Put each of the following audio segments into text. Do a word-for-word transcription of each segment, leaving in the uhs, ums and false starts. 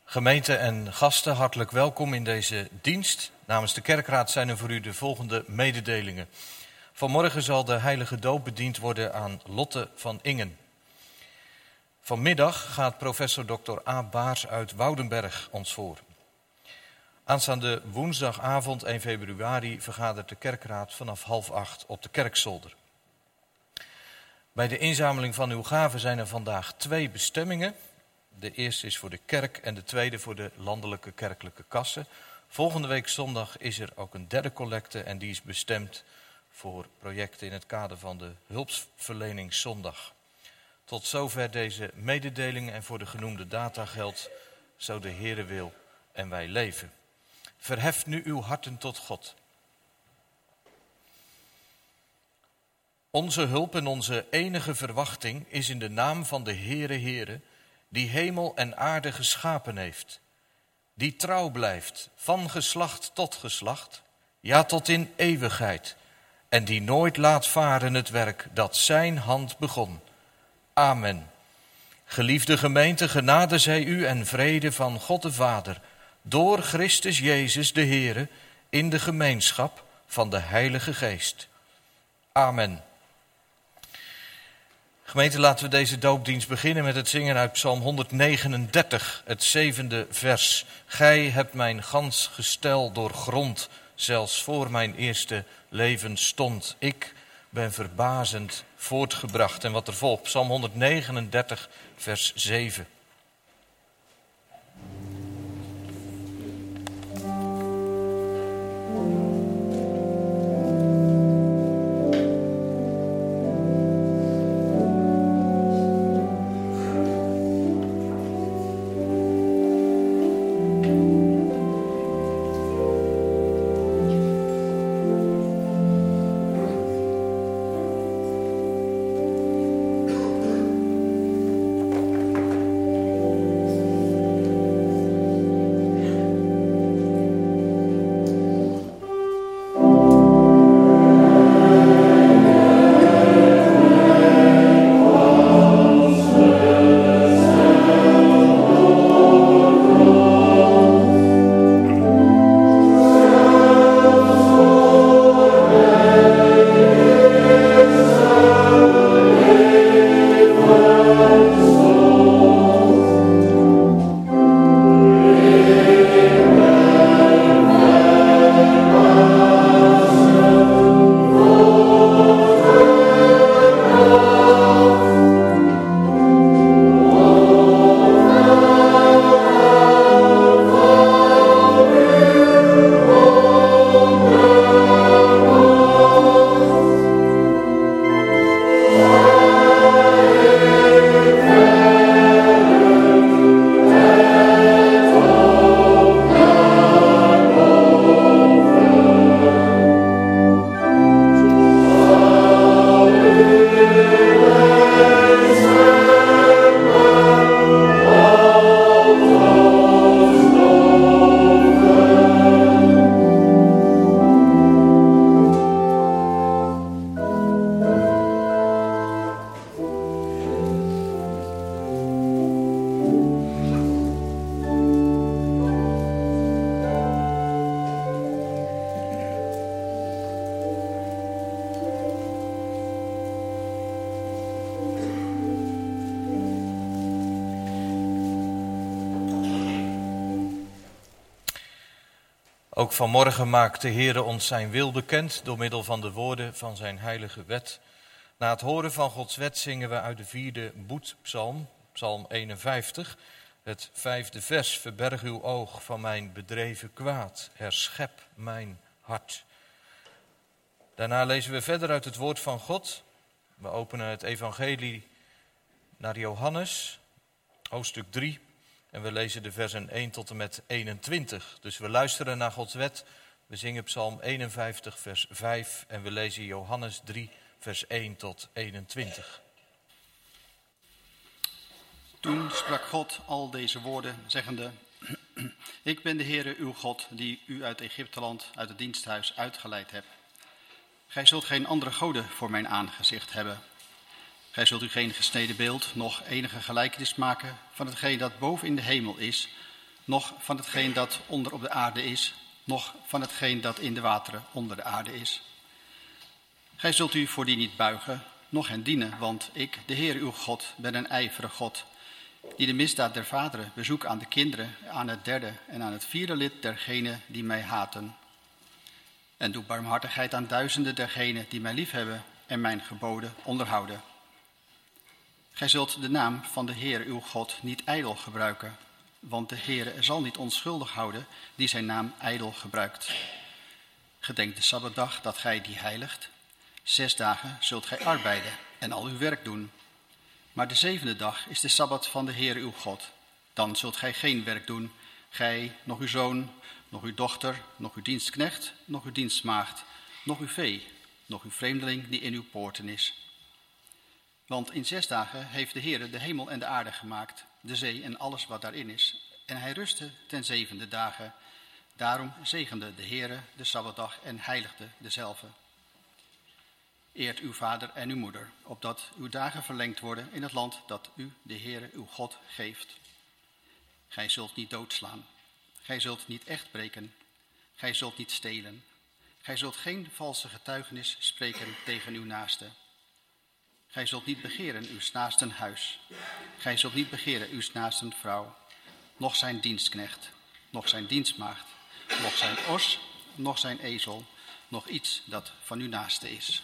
Gemeente en gasten, hartelijk welkom in deze dienst. Namens de kerkraad zijn er voor u de volgende mededelingen. Vanmorgen zal de heilige doop bediend worden aan Lotte van Ingen. Vanmiddag gaat professor dokter A. Baars uit Woudenberg ons voor. Aanstaande woensdagavond één februari vergadert de kerkraad vanaf half acht op de kerkzolder. Bij de inzameling van uw gaven zijn er vandaag twee bestemmingen. De eerste is voor de kerk en de tweede voor de landelijke kerkelijke kassen. Volgende week zondag is er ook een derde collecte en die is bestemd voor projecten in het kader van de hulpverleningszondag. Tot zover deze mededelingen en voor de genoemde data geldt, zo de Heere wil en wij leven. Verheft nu uw harten tot God. Onze hulp en onze enige verwachting is in de naam van de Heere Heere, die hemel en aarde geschapen heeft, die trouw blijft van geslacht tot geslacht, ja tot in eeuwigheid, en die nooit laat varen het werk dat zijn hand begon. Amen. Geliefde gemeente, genade zij u en vrede van God de Vader, door Christus Jezus de Heere, in de gemeenschap van de Heilige Geest. Amen. Gemeente, laten we deze doopdienst beginnen met het zingen uit Psalm honderdnegenendertig, het zevende vers. Gij hebt mijn gans gestel doorgrond, zelfs voor mijn eerste leven stond. Ik ben verbazend voortgebracht. En wat er volgt, Psalm honderdnegenendertig, vers zeven. Ook vanmorgen maakt de Heere ons zijn wil bekend door middel van de woorden van zijn heilige wet. Na het horen van Gods wet zingen we uit de vierde boetpsalm, psalm eenenvijftig, het vijfde vers. Verberg uw oog van mijn bedreven kwaad, herschep mijn hart. Daarna lezen we verder uit het woord van God. We openen het evangelie naar Johannes, hoofdstuk drie. En we lezen de versen één tot en met eenentwintig. Dus we luisteren naar Gods wet. We zingen psalm eenenvijftig, vers vijf. En we lezen Johannes drie, vers één tot eenentwintig. Toen sprak God al deze woorden, zeggende: Ik ben de Heere uw God, die u uit Egypteland, uit het diensthuis uitgeleid hebt. Gij zult geen andere goden voor mijn aangezicht hebben. Gij zult u geen gesneden beeld, noch enige gelijkenis maken van hetgeen dat boven in de hemel is, noch van hetgeen dat onder op de aarde is, noch van hetgeen dat in de wateren onder de aarde is. Gij zult u voor die niet buigen, noch hen dienen, want ik, de Heer uw God, ben een ijverige God, die de misdaad der vaderen bezoek aan de kinderen, aan het derde en aan het vierde lid dergenen die mij haten. En doe barmhartigheid aan duizenden dergenen die mij liefhebben en mijn geboden onderhouden. Gij zult de naam van de Heer uw God niet ijdel gebruiken, want de Heer zal niet onschuldig houden die zijn naam ijdel gebruikt. Gedenk de Sabbatdag dat gij die heiligt. Zes dagen zult gij arbeiden en al uw werk doen. Maar de zevende dag is de Sabbat van de Heer uw God. Dan zult gij geen werk doen, gij, nog uw zoon, nog uw dochter, nog uw dienstknecht, nog uw dienstmaagd, nog uw vee, nog uw vreemdeling die in uw poorten is. Want in zes dagen heeft de Heer de hemel en de aarde gemaakt, de zee en alles wat daarin is. En hij rustte ten zevende dagen. Daarom zegende de Heer de Sabbatdag en heiligde dezelve. Eert uw vader en uw moeder, opdat uw dagen verlengd worden in het land dat u, de Heere, uw God, geeft. Gij zult niet doodslaan. Gij zult niet echt breken. Gij zult niet stelen. Gij zult geen valse getuigenis spreken tegen uw naaste. Gij zult niet begeren uw naasten huis. Gij zult niet begeren uw naasten vrouw, noch zijn dienstknecht, noch zijn dienstmaagd, noch zijn os, noch zijn ezel, noch iets dat van uw naaste is.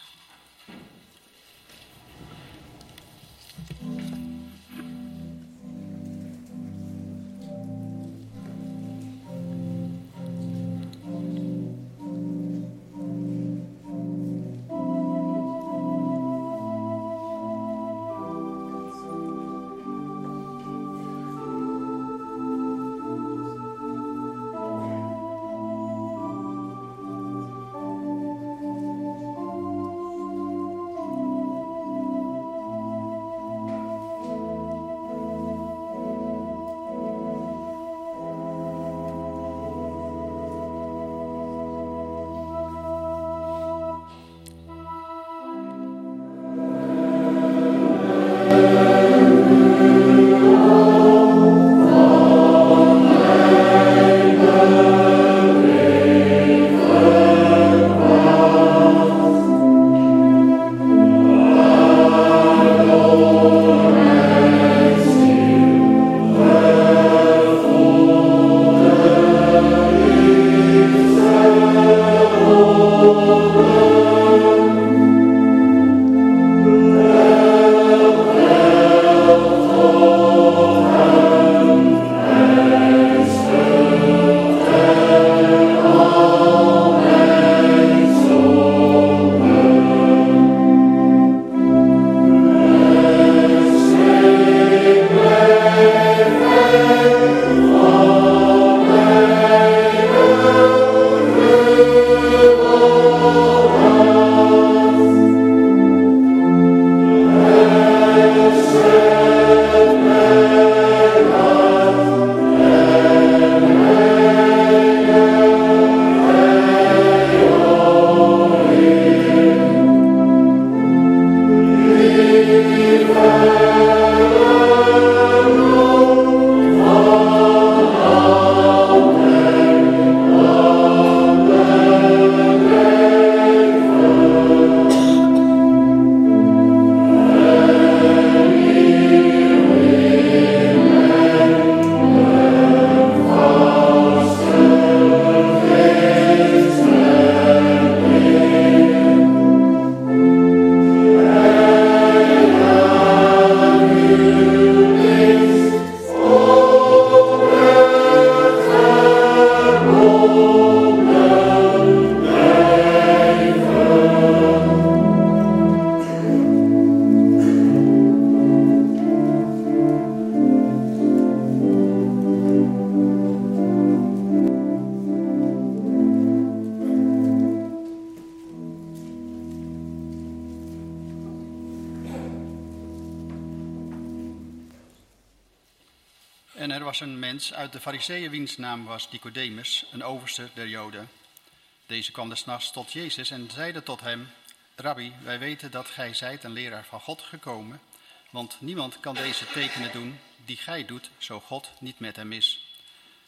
En er was een mens uit de Farizeeën wiens naam was Nicodemus, een overste der Joden. Deze kwam des nachts tot Jezus en zeide tot hem: Rabbi, wij weten dat gij zijt een leraar van God gekomen, want niemand kan deze tekenen doen die gij doet, zo God niet met hem is.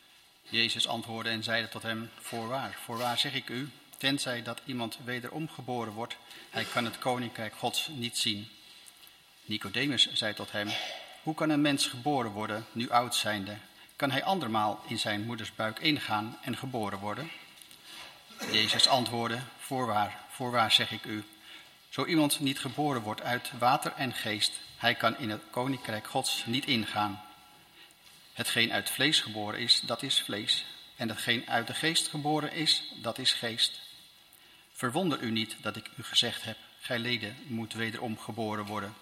Jezus antwoordde en zeide tot hem, voorwaar, voorwaar zeg ik u, tenzij dat iemand wederom geboren wordt, hij kan het koninkrijk Gods niet zien. Nicodemus zei tot hem, hoe kan een mens geboren worden, nu oud zijnde? Kan hij andermaal in zijn moeders buik ingaan en geboren worden? Jezus antwoordde, voorwaar, voorwaar zeg ik u, zo iemand niet geboren wordt uit water en geest, hij kan in het koninkrijk Gods niet ingaan. Hetgeen uit vlees geboren is, dat is vlees, en hetgeen uit de geest geboren is, dat is geest. Verwonder u niet dat ik u gezegd heb, gij leden moet wederom geboren worden.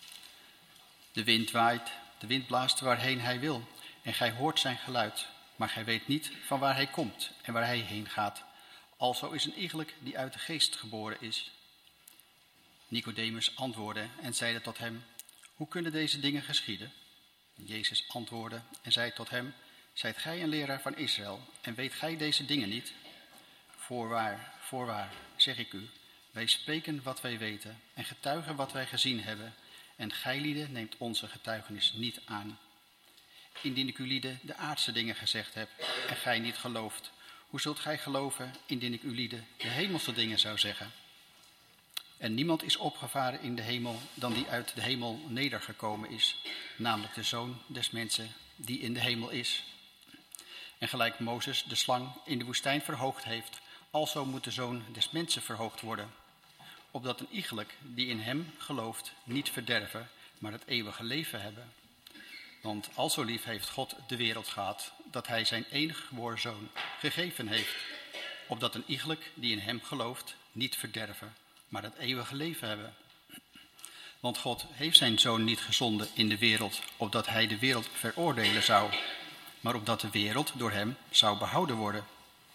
De wind waait, de wind blaast waarheen hij wil, en gij hoort zijn geluid, maar gij weet niet van waar hij komt en waar hij heen gaat. Alzo is een iegelijk die uit de geest geboren is. Nicodemus antwoordde en zeide tot hem, hoe kunnen deze dingen geschieden? Jezus antwoordde en zei tot hem, zijt gij een leraar van Israël en weet gij deze dingen niet? Voorwaar, voorwaar, zeg ik u, wij spreken wat wij weten en getuigen wat wij gezien hebben, en gijlieden neemt onze getuigenis niet aan. Indien ik u lieden de aardse dingen gezegd heb en gij niet gelooft, hoe zult gij geloven indien ik u lieden de hemelse dingen zou zeggen? En niemand is opgevaren in de hemel dan die uit de hemel nedergekomen is, namelijk de Zoon des mensen die in de hemel is. En gelijk Mozes de slang in de woestijn verhoogd heeft, alzo moet de Zoon des mensen verhoogd worden, opdat een iegelijk die in hem gelooft niet verderven, maar het eeuwige leven hebben. Want al zo lief heeft God de wereld gehad, dat hij zijn enige geboren Zoon gegeven heeft, opdat een iegelijk die in hem gelooft niet verderven, maar het eeuwige leven hebben. Want God heeft zijn Zoon niet gezonden in de wereld, opdat hij de wereld veroordelen zou, maar opdat de wereld door hem zou behouden worden.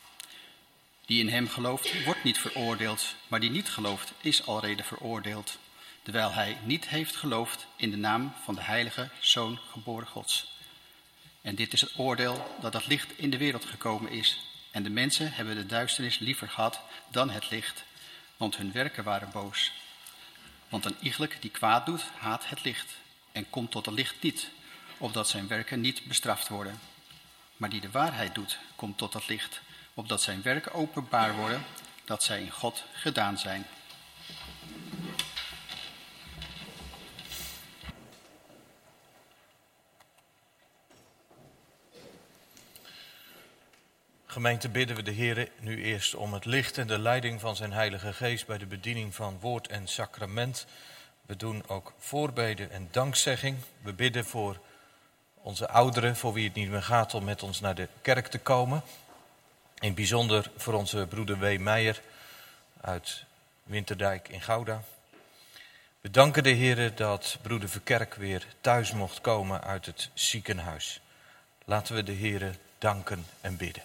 Die in hem gelooft, wordt niet veroordeeld, maar die niet gelooft, is alreeds veroordeeld, terwijl hij niet heeft geloofd in de naam van de heilige Zoon geboren Gods. En dit is het oordeel dat het licht in de wereld gekomen is, en de mensen hebben de duisternis liever gehad dan het licht, want hun werken waren boos. Want een iegelijk die kwaad doet, haat het licht, en komt tot het licht niet, opdat zijn werken niet bestraft worden. Maar die de waarheid doet, komt tot het licht, opdat zijn werken openbaar worden, dat zij in God gedaan zijn. Gemeente, bidden we de Heer nu eerst om het licht en de leiding van zijn Heilige Geest bij de bediening van woord en sacrament. We doen ook voorbeden en dankzegging. We bidden voor onze ouderen, voor wie het niet meer gaat om met ons naar de kerk te komen. In het bijzonder voor onze broeder W. Meijer uit Winterdijk in Gouda. We danken de Heer dat broeder Verkerk weer thuis mocht komen uit het ziekenhuis. Laten we de Heer danken en bidden.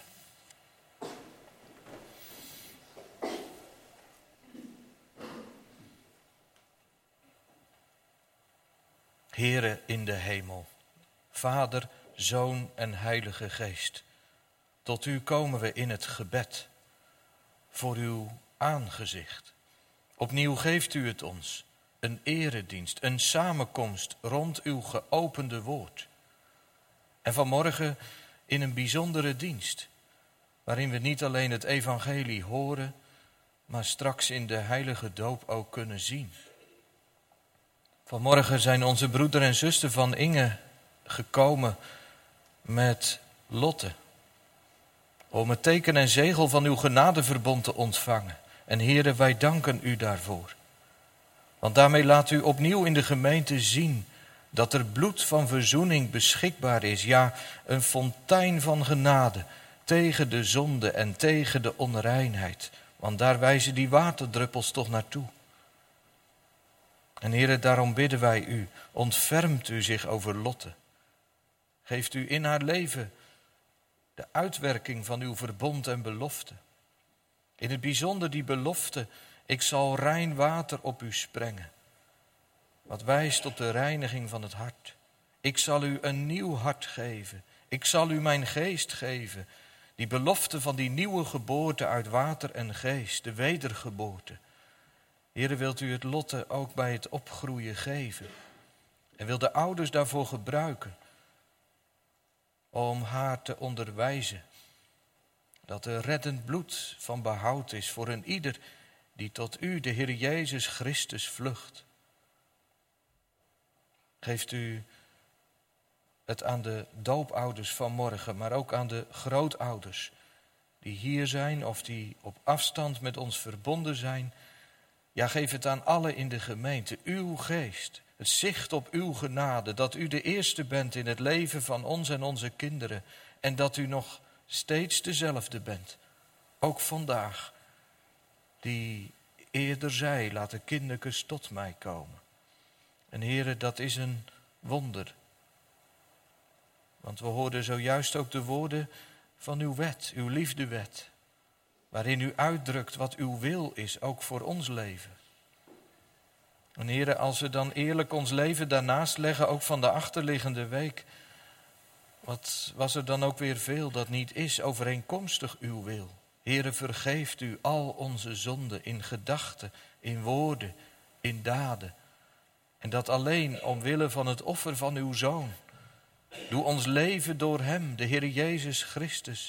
Heere in de hemel, Vader, Zoon en Heilige Geest, tot u komen we in het gebed, voor uw aangezicht. Opnieuw geeft u het ons, een eredienst, een samenkomst rond uw geopende woord. En vanmorgen in een bijzondere dienst, waarin we niet alleen het evangelie horen, maar straks in de heilige doop ook kunnen zien. Vanmorgen zijn onze broeder en zuster van Inge gekomen met Lotte, om het teken en zegel van uw genadeverbond te ontvangen. En Heere, wij danken u daarvoor. Want daarmee laat u opnieuw in de gemeente zien dat er bloed van verzoening beschikbaar is. Ja, een fontein van genade tegen de zonde en tegen de onreinheid. Want daar wijzen die waterdruppels toch naartoe. En Heere, daarom bidden wij u, ontfermt u zich over Lotte. Geeft u in haar leven de uitwerking van uw verbond en belofte. In het bijzonder die belofte, ik zal rein water op u sprengen. Wat wijst op de reiniging van het hart. Ik zal u een nieuw hart geven. Ik zal u mijn geest geven. Die belofte van die nieuwe geboorte uit water en geest, de wedergeboorte. Heere, wilt u het Lotte ook bij het opgroeien geven. En wil de ouders daarvoor gebruiken. Om haar te onderwijzen dat er reddend bloed van behoud is voor een ieder die tot u, de Heer Jezus Christus, vlucht. Geeft u het aan de doopouders van morgen, maar ook aan de grootouders die hier zijn of die op afstand met ons verbonden zijn. Ja, geef het aan allen in de gemeente, uw geest, het zicht op uw genade, dat u de eerste bent in het leven van ons en onze kinderen en dat u nog steeds dezelfde bent, ook vandaag, die eerder zei, laat de kindertjes tot mij komen. En Heere, dat is een wonder. Want we hoorden zojuist ook de woorden van uw wet, uw liefdewet, waarin u uitdrukt wat uw wil is, ook voor ons leven. En Heere, als we dan eerlijk ons leven daarnaast leggen, ook van de achterliggende week, wat was er dan ook weer veel dat niet is overeenkomstig uw wil. Heere, vergeeft u al onze zonden in gedachten, in woorden, in daden. En dat alleen omwille van het offer van uw Zoon. Doe ons leven door hem, de Heer Jezus Christus.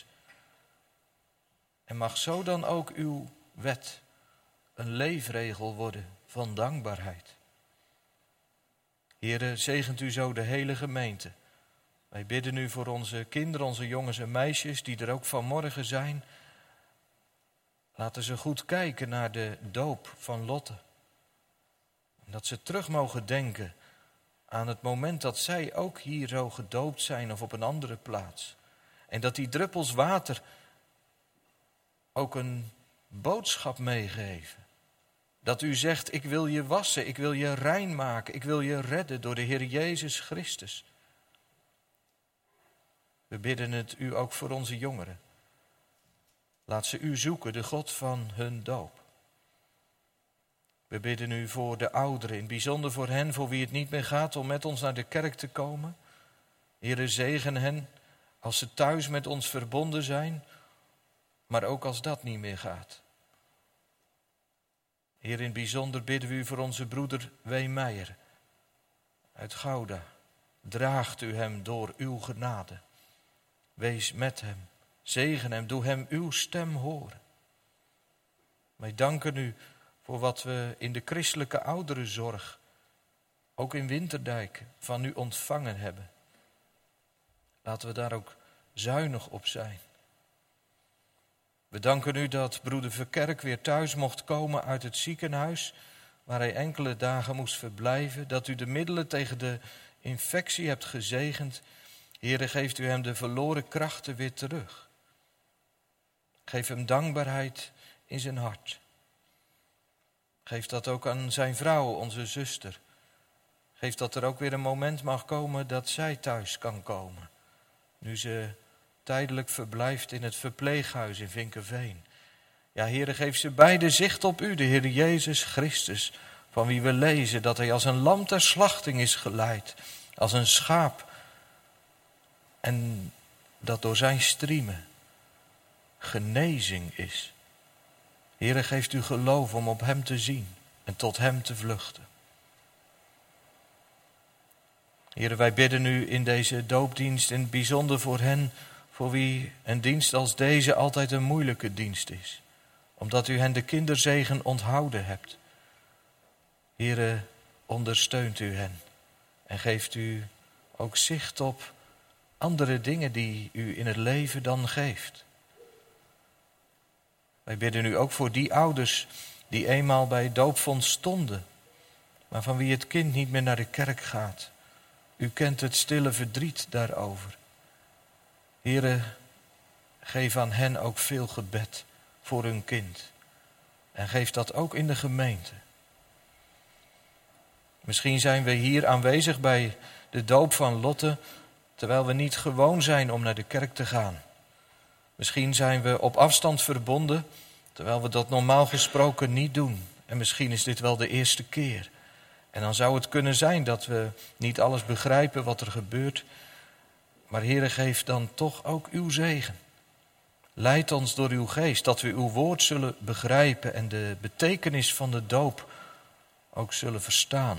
En mag zo dan ook uw wet een leefregel worden van dankbaarheid. Heere, zegent u zo de hele gemeente. Wij bidden u voor onze kinderen, onze jongens en meisjes die er ook vanmorgen zijn. Laten ze goed kijken naar de doop van Lotte. Dat ze terug mogen denken aan het moment dat zij ook hier zo gedoopt zijn of op een andere plaats. En dat die druppels water ook een boodschap meegeven. Dat u zegt, ik wil je wassen, ik wil je rein maken, ik wil je redden door de Heer Jezus Christus. We bidden het u ook voor onze jongeren. Laat ze u zoeken, de God van hun doop. We bidden u voor de ouderen, in het bijzonder voor hen voor wie het niet meer gaat om met ons naar de kerk te komen. Heere, zegen hen als ze thuis met ons verbonden zijn, maar ook als dat niet meer gaat. Heer, in het bijzonder bidden we u voor onze broeder W. Meijer uit Gouda. Draagt u hem door uw genade. Wees met hem, zegen hem, doe hem uw stem horen. Wij danken u voor wat we in de christelijke ouderenzorg, ook in Winterdijk, van u ontvangen hebben. Laten we daar ook zuinig op zijn. We danken u dat broeder Verkerk weer thuis mocht komen uit het ziekenhuis, waar hij enkele dagen moest verblijven. Dat u de middelen tegen de infectie hebt gezegend. Heere, geeft u hem de verloren krachten weer terug. Geef hem dankbaarheid in zijn hart. Geef dat ook aan zijn vrouw, onze zuster. Geef dat er ook weer een moment mag komen dat zij thuis kan komen. Nu ze tijdelijk verblijft in het verpleeghuis in Vinkenveen. Ja, Heere, geef ze beide zicht op u, de Heer Jezus Christus, van wie we lezen dat hij als een lam ter slachting is geleid, als een schaap. En dat door zijn striemen genezing is. Heere, geeft u geloof om op hem te zien en tot hem te vluchten. Heere, wij bidden u in deze doopdienst in het bijzonder voor hen, voor wie een dienst als deze altijd een moeilijke dienst is. Omdat u hen de kinderzegen onthouden hebt. Heere, ondersteunt u hen en geeft u ook zicht op andere dingen die u in het leven dan geeft. Wij bidden u ook voor die ouders die eenmaal bij doopvond stonden, maar van wie het kind niet meer naar de kerk gaat. U kent het stille verdriet daarover. Heere, geef aan hen ook veel gebed voor hun kind. En geef dat ook in de gemeente. Misschien zijn we hier aanwezig bij de doop van Lotte, terwijl we niet gewoon zijn om naar de kerk te gaan. Misschien zijn we op afstand verbonden, terwijl we dat normaal gesproken niet doen. En misschien is dit wel de eerste keer. En dan zou het kunnen zijn dat we niet alles begrijpen wat er gebeurt. Maar Heere, geef dan toch ook uw zegen. Leid ons door uw geest, dat we uw woord zullen begrijpen en de betekenis van de doop ook zullen verstaan.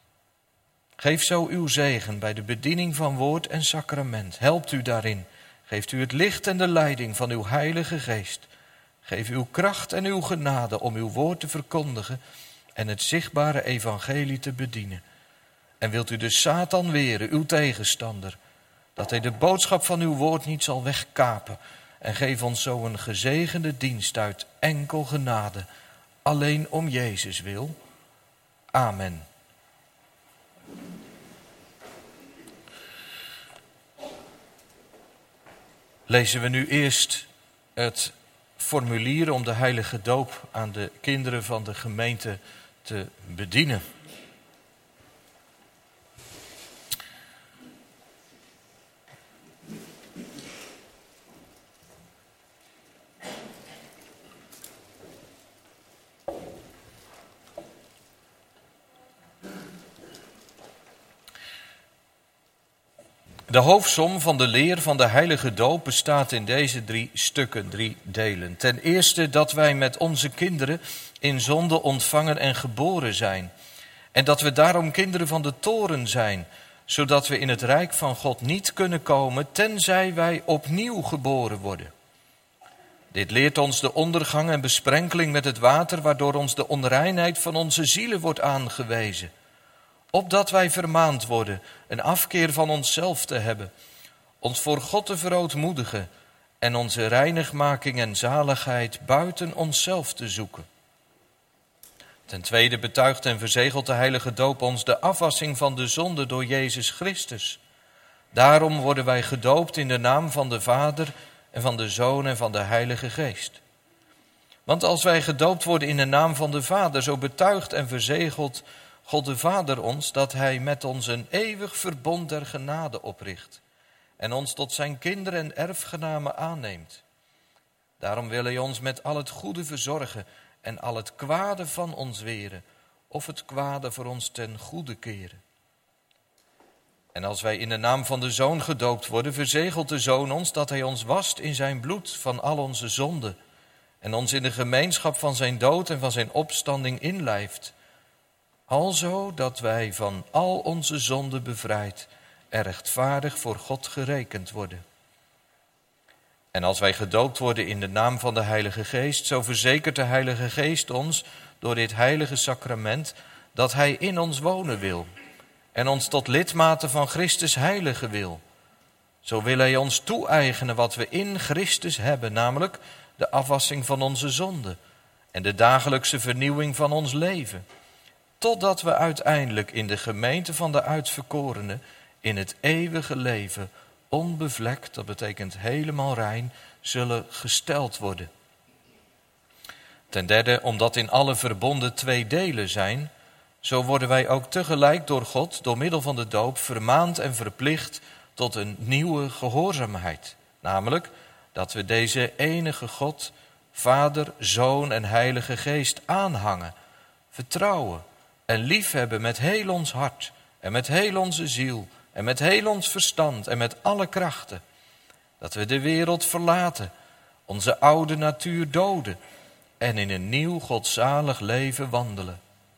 Geef zo uw zegen bij de bediening van woord en sacrament. Helpt u daarin. Geeft u het licht en de leiding van uw Heilige Geest. Geef uw kracht en uw genade om uw woord te verkondigen en het zichtbare evangelie te bedienen. En wilt u de Satan weren, uw tegenstander, dat hij de boodschap van uw woord niet zal wegkapen. En geef ons zo een gezegende dienst uit enkel genade, alleen om Jezus wil. Amen. Lezen we nu eerst het formulier om de heilige doop aan de kinderen van de gemeente te bedienen. De hoofdsom van de leer van de heilige doop bestaat in deze drie stukken, drie delen. Ten eerste dat wij met onze kinderen in zonde ontvangen en geboren zijn. En dat we daarom kinderen van de toren zijn, zodat we in het rijk van God niet kunnen komen, tenzij wij opnieuw geboren worden. Dit leert ons de ondergang en besprenkeling met het water, waardoor ons de onreinheid van onze zielen wordt aangewezen. Opdat wij vermaand worden een afkeer van onszelf te hebben, ons voor God te verootmoedigen en onze reinigmaking en zaligheid buiten onszelf te zoeken. Ten tweede betuigt en verzegelt de heilige doop ons de afwassing van de zonde door Jezus Christus. Daarom worden wij gedoopt in de naam van de Vader en van de Zoon en van de Heilige Geest. Want als wij gedoopt worden in de naam van de Vader, zo betuigt en verzegelt God de Vader ons dat hij met ons een eeuwig verbond der genade opricht en ons tot zijn kinderen en erfgenamen aanneemt. Daarom wil hij ons met al het goede verzorgen en al het kwade van ons weren, of het kwade voor ons ten goede keren. En als wij in de naam van de Zoon gedoopt worden, verzegelt de Zoon ons dat hij ons wast in zijn bloed van al onze zonden en ons in de gemeenschap van zijn dood en van zijn opstanding inlijft, alzo dat wij van al onze zonden bevrijd en rechtvaardig voor God gerekend worden. En als wij gedoopt worden in de naam van de Heilige Geest, zo verzekert de Heilige Geest ons door dit heilige sacrament dat hij in ons wonen wil en ons tot lidmaten van Christus heiligen wil. Zo wil hij ons toe-eigenen wat we in Christus hebben, namelijk de afwassing van onze zonden en de dagelijkse vernieuwing van ons leven, totdat we uiteindelijk in de gemeente van de uitverkorenen in het eeuwige leven onbevlekt, dat betekent helemaal rein, zullen gesteld worden. Ten derde, omdat in alle verbonden twee delen zijn, zo worden wij ook tegelijk door God, door middel van de doop, vermaand en verplicht tot een nieuwe gehoorzaamheid. Namelijk dat we deze enige God, Vader, Zoon en Heilige Geest aanhangen, vertrouwen en liefhebben met heel ons hart en met heel onze ziel en met heel ons verstand en met alle krachten. Dat we de wereld verlaten, onze oude natuur doden en in een nieuw godzalig leven wandelen.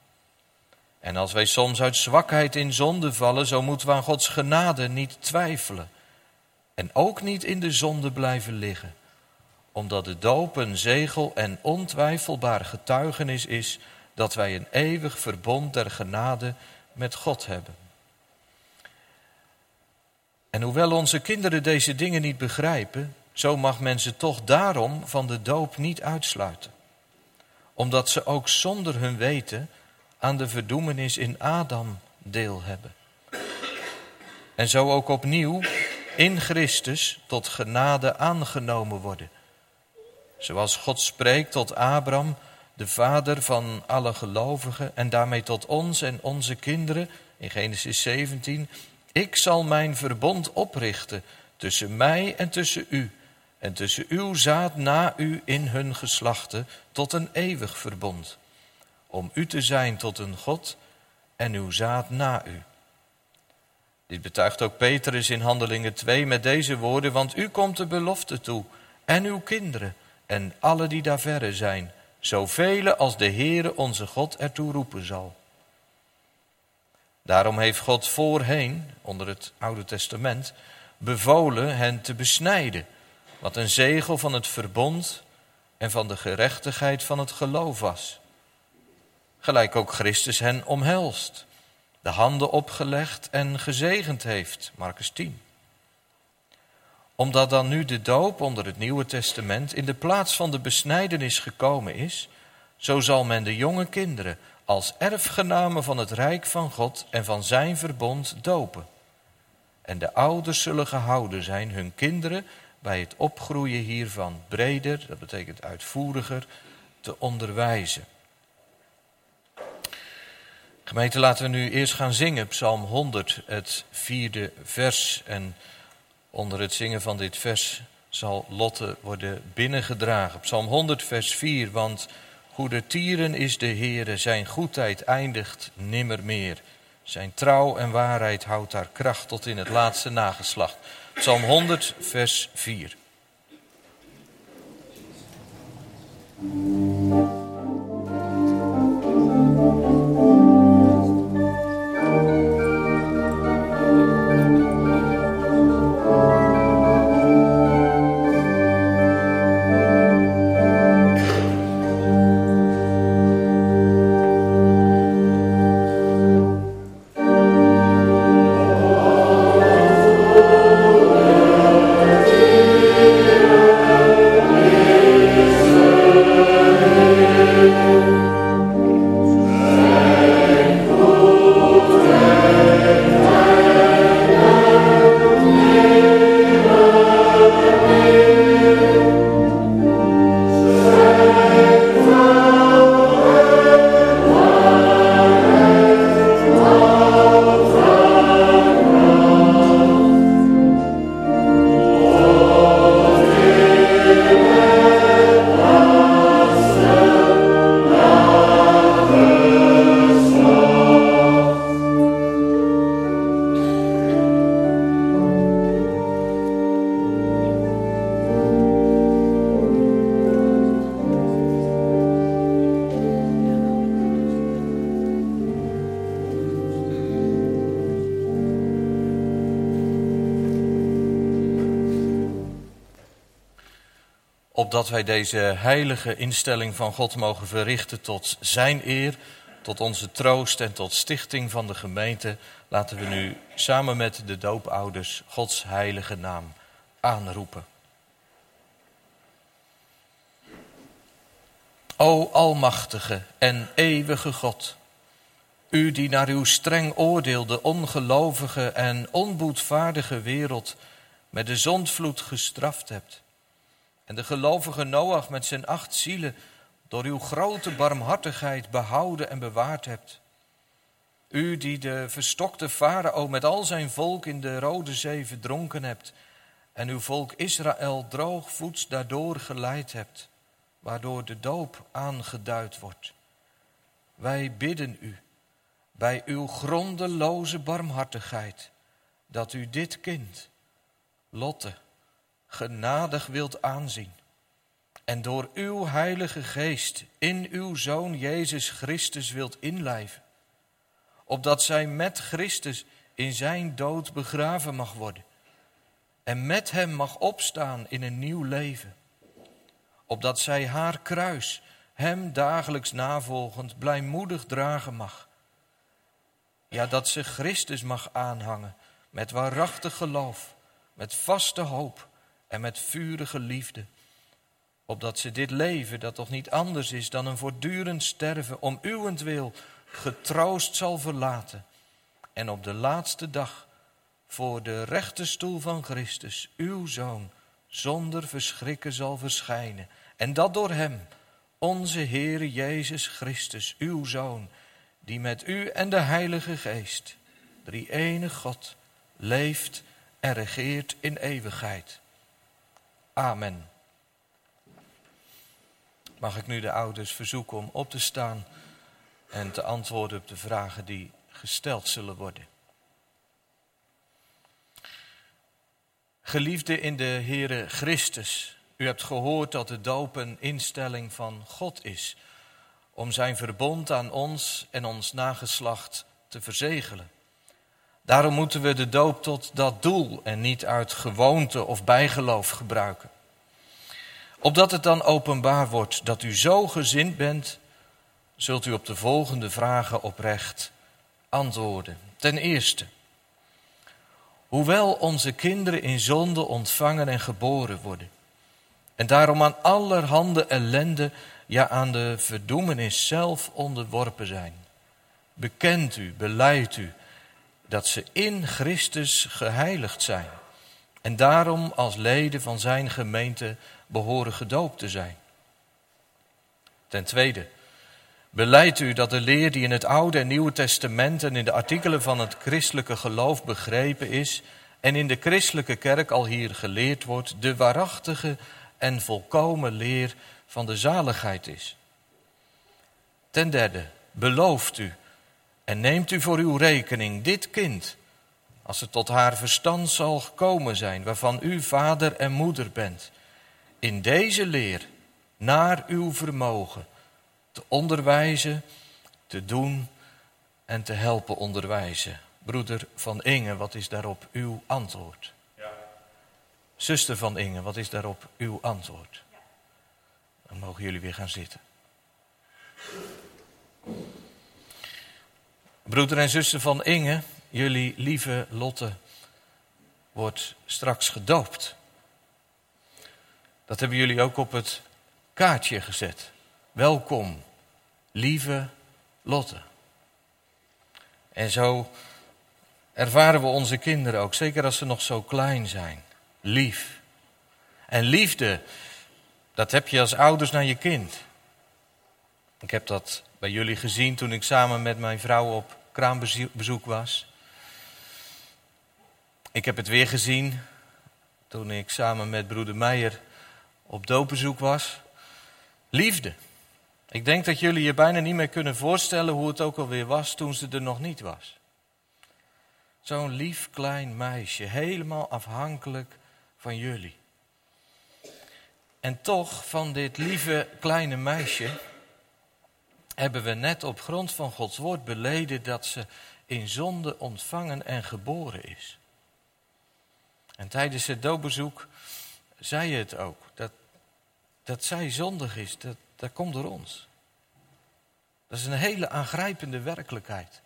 En als wij soms uit zwakheid in zonde vallen, zo moeten we aan Gods genade niet twijfelen en ook niet in de zonde blijven liggen, omdat de doop een zegel en ontwijfelbaar getuigenis is dat wij een eeuwig verbond der genade met God hebben. En hoewel onze kinderen deze dingen niet begrijpen, zo mag men ze toch daarom van de doop niet uitsluiten. Omdat ze ook zonder hun weten aan de verdoemenis in Adam deel hebben. En zo ook opnieuw in Christus tot genade aangenomen worden. Zoals God spreekt tot Abraham, de vader van alle gelovigen, en daarmee tot ons en onze kinderen in Genesis zeventien. Ik zal mijn verbond oprichten tussen mij en tussen u en tussen uw zaad na u in hun geslachten tot een eeuwig verbond, om u te zijn tot een God en uw zaad na u. Dit betuigt ook Petrus in Handelingen twee met deze woorden, want u komt de belofte toe en uw kinderen en alle die daar verre zijn, zoveel als de Heere onze God ertoe roepen zal. Daarom heeft God voorheen, onder het Oude Testament, bevolen hen te besnijden, wat een zegel van het verbond en van de gerechtigheid van het geloof was. Gelijk ook Christus hen omhelst, de handen opgelegd en gezegend heeft, Markus tien. Omdat dan nu de doop onder het Nieuwe Testament in de plaats van de besnijdenis gekomen is, zo zal men de jonge kinderen als erfgenamen van het rijk van God en van zijn verbond dopen. En de ouders zullen gehouden zijn hun kinderen bij het opgroeien hiervan breder, dat betekent uitvoeriger, te onderwijzen. Gemeente, laten we nu eerst gaan zingen, Psalm honderd, het vierde vers. En onder het zingen van dit vers zal Lotte worden binnengedragen. Psalm honderd, vers vier, want goedertieren is de Heere, zijn goedheid eindigt nimmer meer. Zijn trouw en waarheid houdt haar kracht tot in het laatste nageslacht. Psalm honderd, vers vier. Opdat wij deze heilige instelling van God mogen verrichten tot zijn eer, tot onze troost en tot stichting van de gemeente, laten we nu samen met de doopouders Gods heilige naam aanroepen. O almachtige en eeuwige God, u die naar uw streng oordeel de ongelovige en onboedvaardige wereld met de zondvloed gestraft hebt, en de gelovige Noach met zijn acht zielen door uw grote barmhartigheid behouden en bewaard hebt. U die de verstokte farao met al zijn volk in de Rode Zee verdronken hebt en uw volk Israël droogvoets daardoor geleid hebt, waardoor de doop aangeduid wordt. Wij bidden u bij uw grondeloze barmhartigheid dat u dit kind, Lotte, genadig wilt aanzien en door uw heilige geest in uw Zoon Jezus Christus wilt inlijven, opdat zij met Christus in zijn dood begraven mag worden en met hem mag opstaan in een nieuw leven, opdat zij haar kruis, hem dagelijks navolgend, blijmoedig dragen mag. Ja, dat ze Christus mag aanhangen met waarachtig geloof, met vaste hoop en met vurige liefde, opdat ze dit leven, dat toch niet anders is dan een voortdurend sterven, om uwentwil getroost zal verlaten en op de laatste dag voor de rechterstoel van Christus, uw Zoon, zonder verschrikken zal verschijnen. En dat door hem, onze Heere Jezus Christus, uw Zoon, die met u en de Heilige Geest, drie-enig God, leeft en regeert in eeuwigheid. Amen. Mag ik nu de ouders verzoeken om op te staan en te antwoorden op de vragen die gesteld zullen worden. Geliefde in de Heere Christus, u hebt gehoord dat de doop een instelling van God is, om zijn verbond aan ons en ons nageslacht te verzegelen. Daarom moeten we de doop tot dat doel en niet uit gewoonte of bijgeloof gebruiken. Opdat het dan openbaar wordt dat u zo gezind bent, zult u op de volgende vragen oprecht antwoorden. Ten eerste, hoewel onze kinderen in zonde ontvangen en geboren worden, en daarom aan allerhande ellende, ja aan de verdoemenis zelf onderworpen zijn, bekent u, belijdt u, dat ze in Christus geheiligd zijn en daarom als leden van zijn gemeente behoren gedoopt te zijn. Ten tweede, belijdt u dat de leer die in het Oude en Nieuwe Testament en in de artikelen van het christelijke geloof begrepen is en in de christelijke kerk al hier geleerd wordt, de waarachtige en volkomen leer van de zaligheid is. Ten derde, belooft u en neemt u voor uw rekening dit kind, als het tot haar verstand zal gekomen zijn, waarvan u vader en moeder bent, in deze leer naar uw vermogen te onderwijzen, te doen en te helpen onderwijzen. Broeder Van Inge, wat is daarop uw antwoord? Ja. Zuster Van Inge, wat is daarop uw antwoord? Ja. Dan mogen jullie weer gaan zitten. Broeder en zuster Van Inge, jullie lieve Lotte wordt straks gedoopt. Dat hebben jullie ook op het kaartje gezet. Welkom, lieve Lotte. En zo ervaren we onze kinderen ook, zeker als ze nog zo klein zijn. Lief. En liefde, dat heb je als ouders naar je kind. Ik heb dat bij jullie gezien toen ik samen met mijn vrouw op kraambezoek was. Ik heb het weer gezien toen ik samen met broeder Meijer op doopbezoek was. Liefde. Ik denk dat jullie je bijna niet meer kunnen voorstellen hoe het ook alweer was toen ze er nog niet was. Zo'n lief klein meisje, helemaal afhankelijk van jullie. En toch, van dit lieve kleine meisje hebben we net op grond van Gods woord beleden dat ze in zonde ontvangen en geboren is. En tijdens het doopbezoek zei je het ook, dat, dat zij zondig is, dat, dat komt door ons. Dat is een hele aangrijpende werkelijkheid.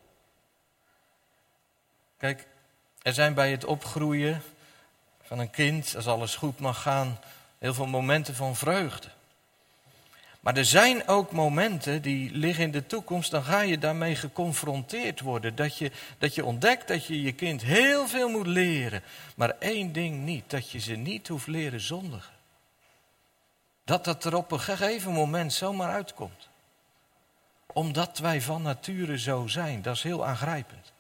Kijk, er zijn bij het opgroeien van een kind, als alles goed mag gaan, heel veel momenten van vreugde. Maar er zijn ook momenten die liggen in de toekomst, dan ga je daarmee geconfronteerd worden. Dat je, dat je ontdekt dat je je kind heel veel moet leren. Maar één ding niet, dat je ze niet hoeft leren zondigen. Dat dat er op een gegeven moment zomaar uitkomt. Omdat wij van nature zo zijn, dat is heel aangrijpend.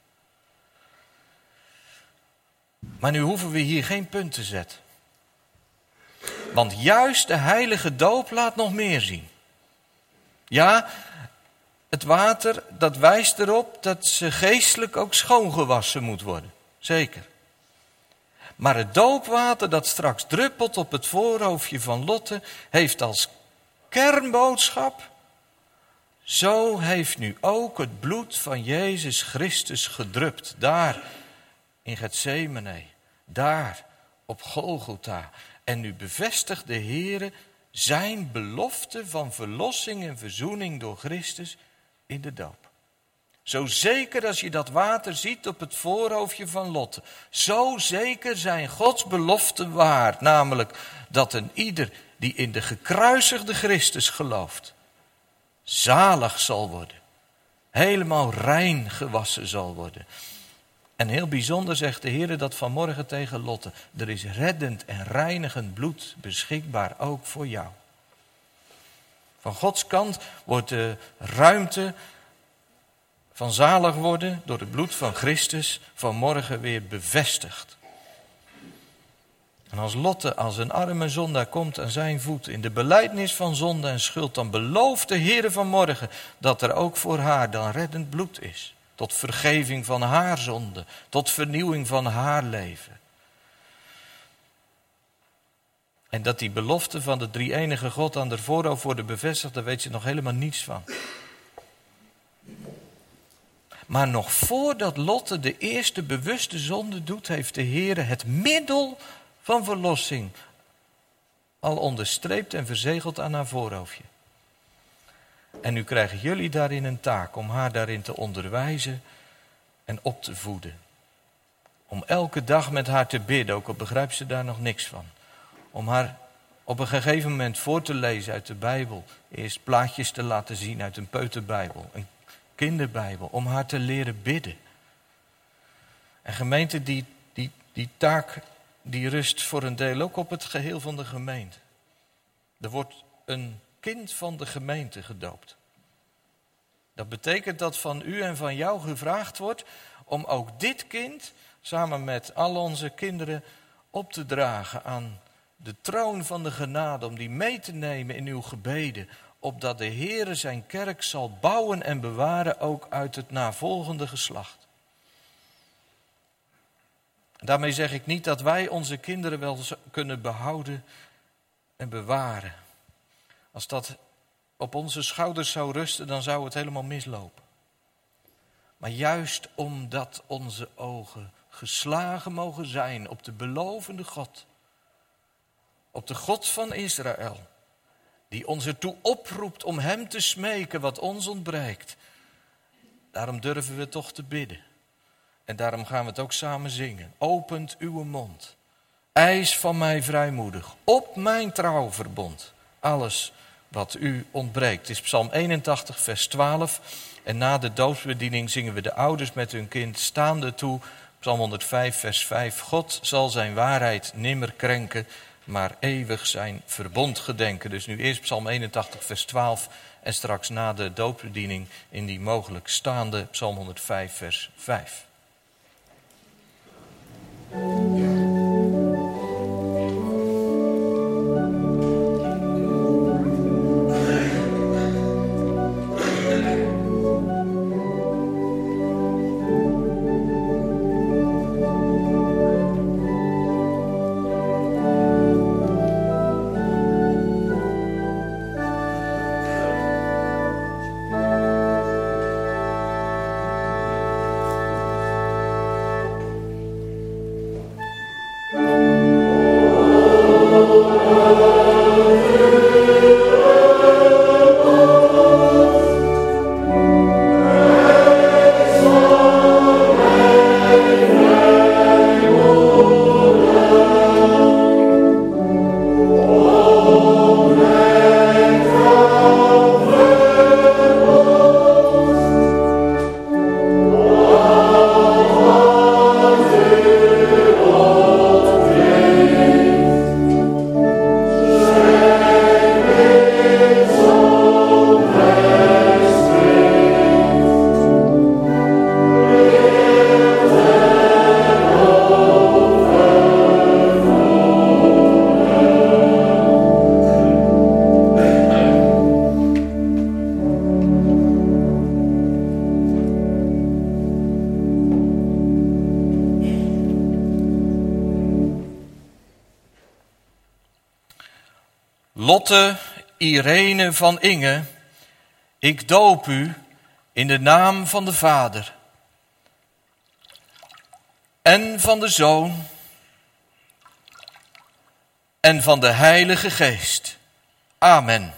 Maar nu hoeven we hier geen punt te zetten. Want juist de heilige doop laat nog meer zien. Ja, het water, dat wijst erop dat ze geestelijk ook schoongewassen moet worden. Zeker. Maar het doopwater dat straks druppelt op het voorhoofdje van Lotte, heeft als kernboodschap: zo heeft nu ook het bloed van Jezus Christus gedrupt. Daar in Getsemane, daar op Golgotha. En nu bevestigt de Heere zijn belofte van verlossing en verzoening door Christus in de doop. Zo zeker als je dat water ziet op het voorhoofdje van Lotte, zo zeker zijn Gods beloften waar, namelijk dat een ieder die in de gekruisigde Christus gelooft, zalig zal worden, helemaal rein gewassen zal worden. En heel bijzonder zegt de Heer dat vanmorgen tegen Lotte: er is reddend en reinigend bloed beschikbaar ook voor jou. Van Gods kant wordt de ruimte van zalig worden door het bloed van Christus vanmorgen weer bevestigd. En als Lotte als een arme zondaar komt aan zijn voet in de belijdenis van zonde en schuld, dan belooft de Heer vanmorgen dat er ook voor haar dan reddend bloed is. Tot vergeving van haar zonde, tot vernieuwing van haar leven. En dat die belofte van de drie-enige God aan de voorhoofd worden bevestigd, daar weet je nog helemaal niets van. Maar nog voordat Lotte de eerste bewuste zonde doet, heeft de Heer het middel van verlossing al onderstreept en verzegeld aan haar voorhoofdje. En nu krijgen jullie daarin een taak om haar daarin te onderwijzen en op te voeden. Om elke dag met haar te bidden, ook al begrijpt ze daar nog niks van. Om haar op een gegeven moment voor te lezen uit de Bijbel. Eerst plaatjes te laten zien uit een peuterbijbel, een kinderbijbel. Om haar te leren bidden. En gemeente, die, die, die taak die rust voor een deel ook op het geheel van de gemeente. Er wordt een kind van de gemeente gedoopt. Dat betekent dat van u en van jou gevraagd wordt om ook dit kind samen met al onze kinderen op te dragen aan de troon van de genade, om die mee te nemen in uw gebeden, opdat de Heere zijn kerk zal bouwen en bewaren ook uit het navolgende geslacht. Daarmee zeg ik niet dat wij onze kinderen wel kunnen behouden en bewaren. Als dat op onze schouders zou rusten, dan zou het helemaal mislopen. Maar juist omdat onze ogen geslagen mogen zijn op de belovende God, op de God van Israël, die ons ertoe oproept om hem te smeken wat ons ontbreekt. Daarom durven we toch te bidden. En daarom gaan we het ook samen zingen. Opent uw mond, eis van mij vrijmoedig, op mijn trouwverbond, alles wat u ontbreekt. Het is Psalm eenentachtig, vers twaalf. En na de doopsbediening zingen we de ouders met hun kind staande toe. Psalm honderdvijf, vers vijf. God zal zijn waarheid nimmer krenken, maar eeuwig zijn verbond gedenken. Dus nu eerst Psalm eenentachtig, vers twaalf. En straks na de doopsbediening in die mogelijk staande Psalm honderdvijf, vers vijf. Lotte Irene van Inge, ik doop u in de naam van de Vader en van de Zoon en van de Heilige Geest. Amen.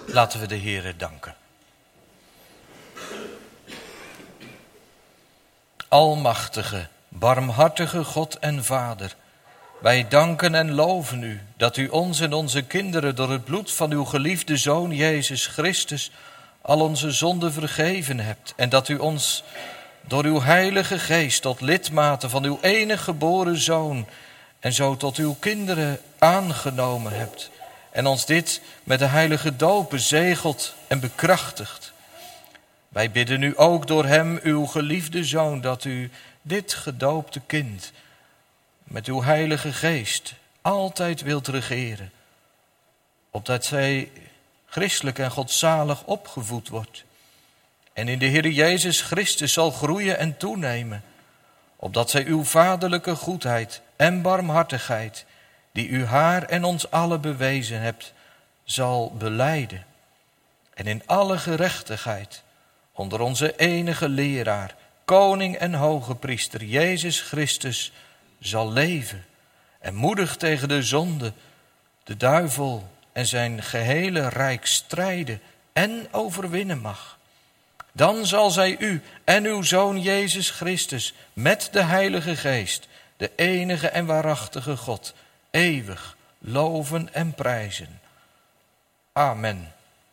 Laten we de Heere danken. Almachtige, barmhartige God en Vader, wij danken en loven u dat u ons en onze kinderen door het bloed van uw geliefde Zoon Jezus Christus al onze zonden vergeven hebt en dat u ons door uw heilige geest tot lidmaten van uw enige geboren Zoon en zo tot uw kinderen aangenomen hebt en ons dit met de heilige doop bezegeld en bekrachtigt. Wij bidden u ook door hem, uw geliefde Zoon, dat u dit gedoopte kind met uw heilige geest altijd wilt regeren, opdat zij christelijk en godzalig opgevoed wordt en in de Heer Jezus Christus zal groeien en toenemen, opdat zij uw vaderlijke goedheid en barmhartigheid, die u haar en ons allen bewezen hebt, zal belijden en in alle gerechtigheid onder onze enige leraar, koning en hoge priester Jezus Christus zal leven en moedig tegen de zonde, de duivel en zijn gehele rijk strijden en overwinnen mag. Dan zal zij u en uw Zoon Jezus Christus met de Heilige Geest, de enige en waarachtige God, eeuwig loven en prijzen. Amen.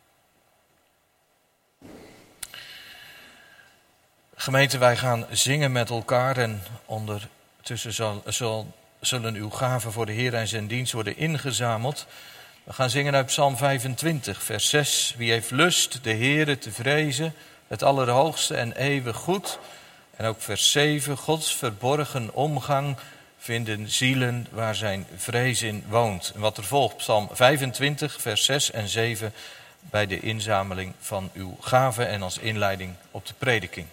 Gemeente, wij gaan zingen met elkaar en ondertussen zal, zal, zullen uw gaven voor de Heer en zijn dienst worden ingezameld. We gaan zingen uit Psalm vijfentwintig, vers zes. Wie heeft lust de Heere te vrezen, het Allerhoogste en eeuwig goed. En ook vers zeven, Gods verborgen omgang vinden zielen waar zijn vrees in woont. En wat er volgt, Psalm vijfentwintig, vers zes en zeven, bij de inzameling van uw gaven en als inleiding op de prediking.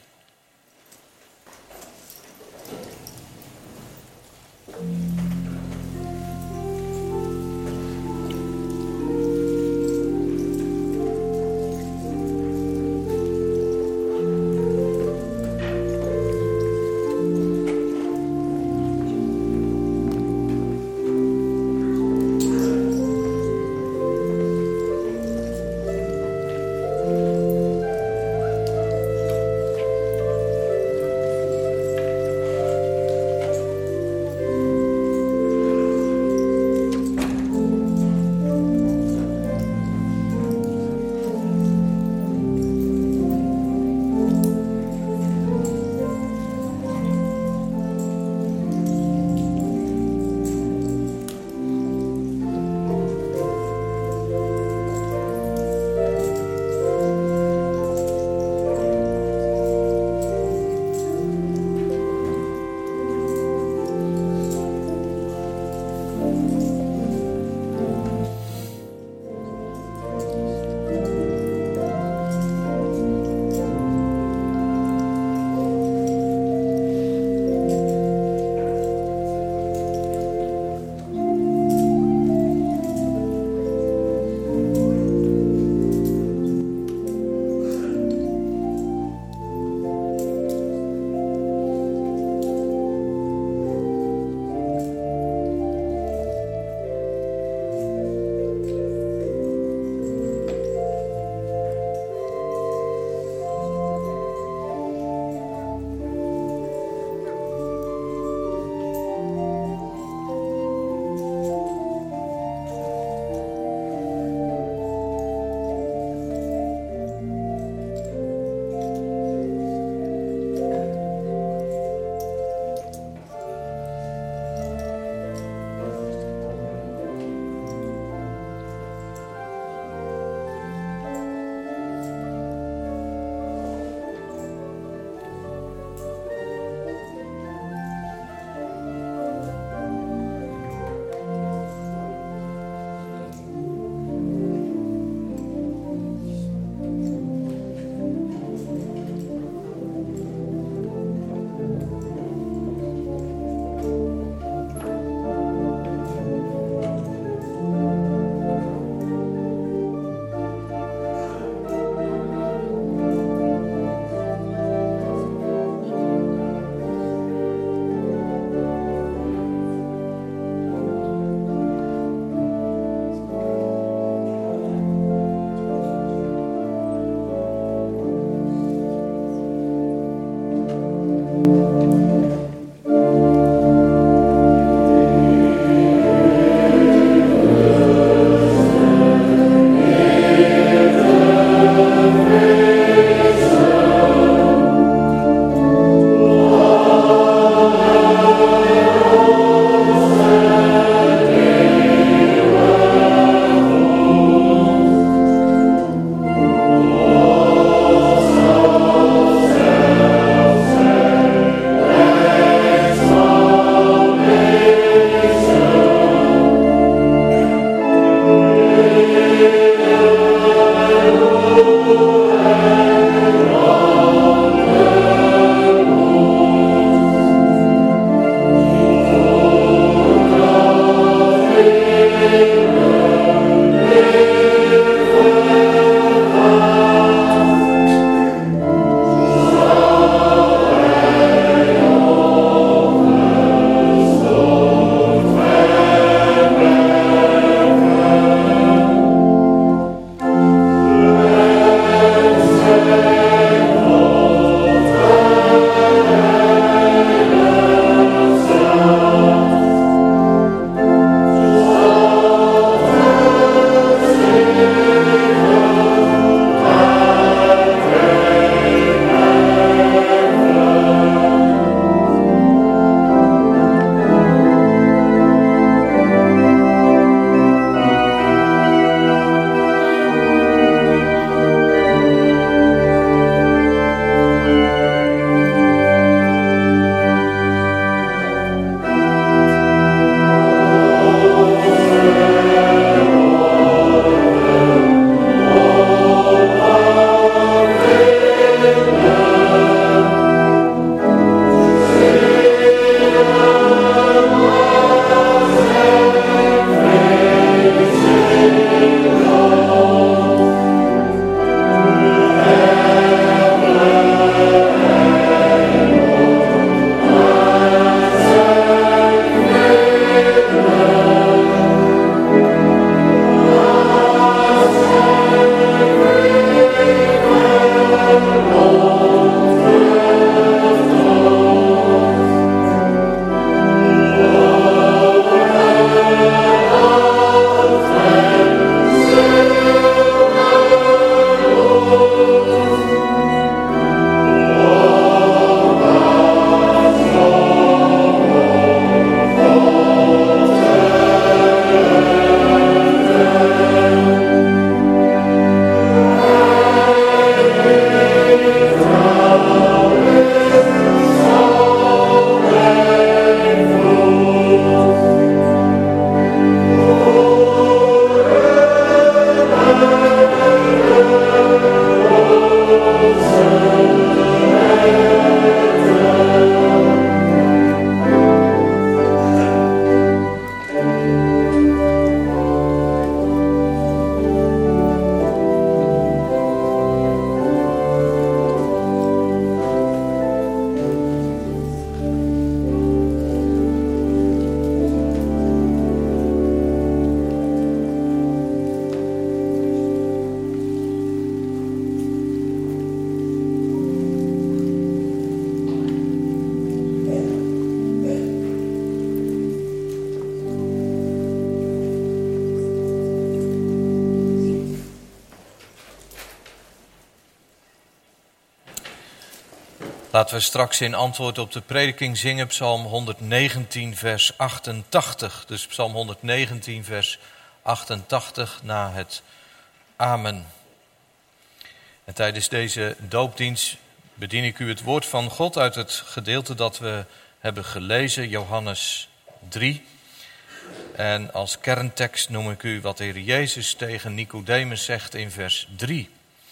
Laten we straks in antwoord op de prediking zingen Psalm honderdnegentien vers achtentachtig. Dus Psalm honderdnegentien vers achtentachtig na het Amen. En tijdens deze doopdienst bedien ik u het woord van God uit het gedeelte dat we hebben gelezen, Johannes drie. En als kerntekst noem ik u wat de Heer Jezus tegen Nicodemus zegt in vers drie.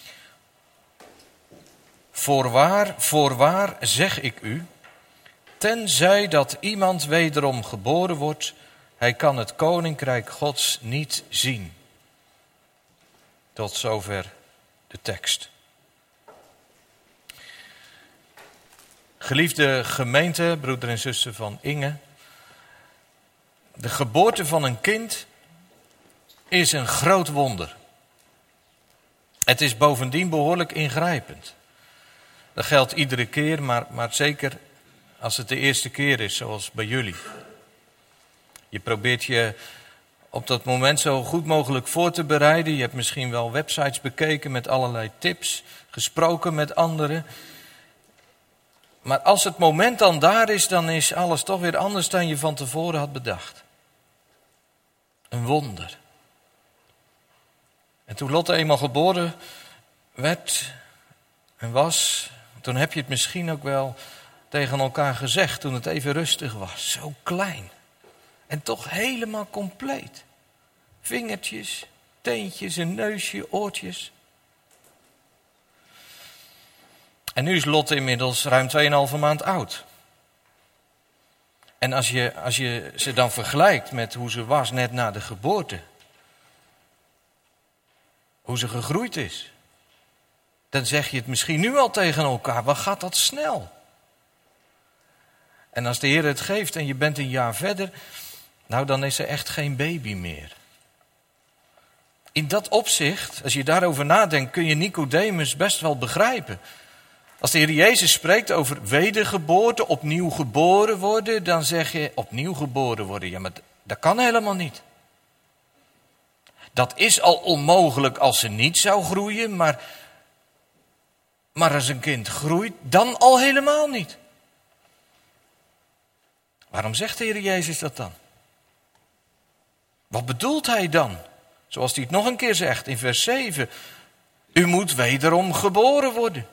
Voorwaar, voorwaar zeg ik u, tenzij dat iemand wederom geboren wordt, hij kan het koninkrijk Gods niet zien. Tot zover de tekst. Geliefde gemeente, broeder en zuster van Inge, de geboorte van een kind is een groot wonder. Het is bovendien behoorlijk ingrijpend. Dat geldt iedere keer, maar, maar zeker als het de eerste keer is, zoals bij jullie. Je probeert je op dat moment zo goed mogelijk voor te bereiden. Je hebt misschien wel websites bekeken met allerlei tips, gesproken met anderen. Maar als het moment dan daar is, dan is alles toch weer anders dan je van tevoren had bedacht. Een wonder. En toen Lotte eenmaal geboren werd en was, toen heb je het misschien ook wel tegen elkaar gezegd toen het even rustig was. Zo klein. En toch helemaal compleet. Vingertjes, teentjes, een neusje, oortjes. En nu is Lotte inmiddels ruim tweeënhalve maand oud. En als je, als je ze dan vergelijkt met hoe ze was net na de geboorte. Hoe ze gegroeid is. Dan zeg je het misschien nu al tegen elkaar. Wat gaat dat snel? En als de Heer het geeft en je bent een jaar verder. Nou, dan is ze echt geen baby meer. In dat opzicht, als je daarover nadenkt, kun je Nicodemus best wel begrijpen. Als de Heer Jezus spreekt over wedergeboorte, opnieuw geboren worden, dan zeg je opnieuw geboren worden. Ja, maar dat kan helemaal niet. Dat is al onmogelijk als ze niet zou groeien, maar, maar als een kind groeit, dan al helemaal niet. Waarom zegt de Heer Jezus dat dan? Wat bedoelt hij dan? Zoals hij het nog een keer zegt in vers zeven. U moet wederom geboren worden.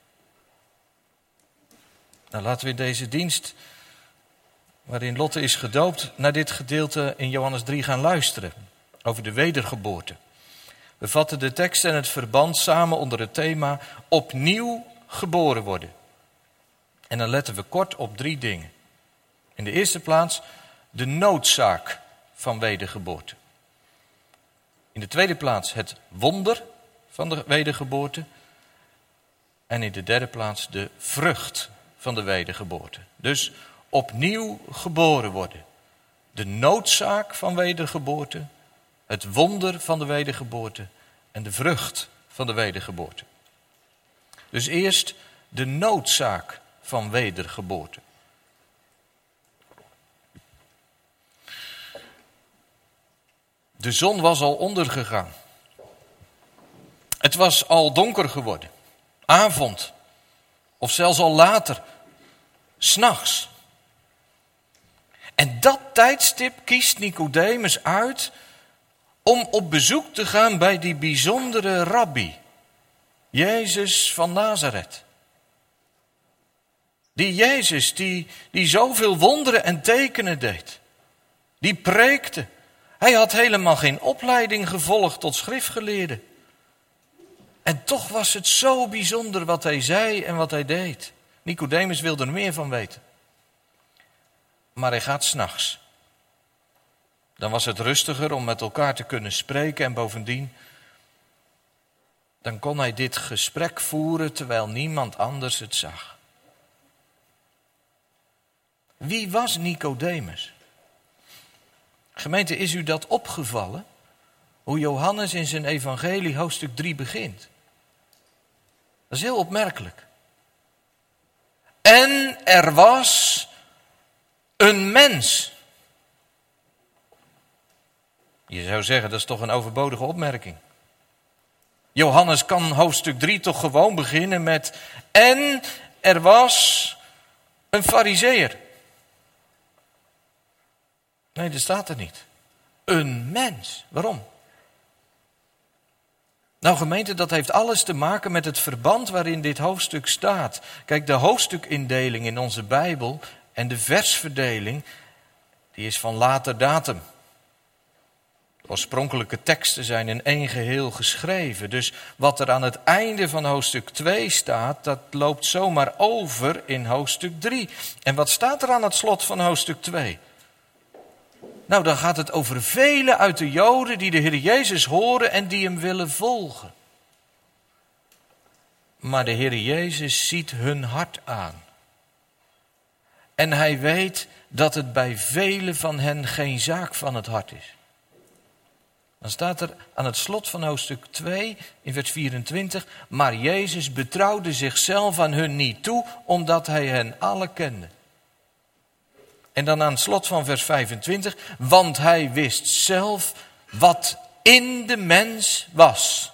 Nou, laten we in deze dienst, waarin Lotte is gedoopt, naar dit gedeelte in Johannes drie gaan luisteren. Over de wedergeboorte. We vatten de tekst en het verband samen onder het thema opnieuw geboren worden. En dan letten we kort op drie dingen. In de eerste plaats de noodzaak van wedergeboorte. In de tweede plaats het wonder van de wedergeboorte. En in de derde plaats de vrucht van de wedergeboorte. Dus opnieuw geboren worden. De noodzaak van wedergeboorte, het wonder van de wedergeboorte en de vrucht van de wedergeboorte. Dus eerst de noodzaak van wedergeboorte. De zon was al ondergegaan. Het was al donker geworden. Avond. Of zelfs al later. 's Nachts. En dat tijdstip kiest Nicodemus uit om op bezoek te gaan bij die bijzondere rabbi. Jezus van Nazareth. Die Jezus die, die zoveel wonderen en tekenen deed. Die preekte. Hij had helemaal geen opleiding gevolgd tot schriftgeleerde. En toch was het zo bijzonder wat hij zei en wat hij deed. Nicodemus wilde er meer van weten. Maar hij gaat 's nachts. Dan was het rustiger om met elkaar te kunnen spreken en bovendien, dan kon hij dit gesprek voeren terwijl niemand anders het zag. Wie was Nicodemus? Gemeente, is u dat opgevallen? Hoe Johannes in zijn evangelie hoofdstuk drie begint. Dat is heel opmerkelijk. En er was een mens. Je zou zeggen, dat is toch een overbodige opmerking. Johannes kan hoofdstuk drie toch gewoon beginnen met en er was een farizeeër. Nee, dat staat er niet. Een mens. Waarom? Nou gemeente, dat heeft alles te maken met het verband waarin dit hoofdstuk staat. Kijk, de hoofdstukindeling in onze Bijbel en de versverdeling, die is van later datum. De oorspronkelijke teksten zijn in één geheel geschreven. Dus wat er aan het einde van hoofdstuk twee staat, dat loopt zomaar over in hoofdstuk drie. En wat staat er aan het slot van hoofdstuk twee? Nou, dan gaat het over velen uit de Joden die de Heer Jezus horen en die hem willen volgen. Maar de Heer Jezus ziet hun hart aan. En hij weet dat het bij velen van hen geen zaak van het hart is. Dan staat er aan het slot van hoofdstuk twee in vers vierentwintig... maar Jezus betrouwde zichzelf aan hun niet toe, omdat hij hen alle kende. En dan aan het slot van vers vijfentwintig, want hij wist zelf wat in de mens was.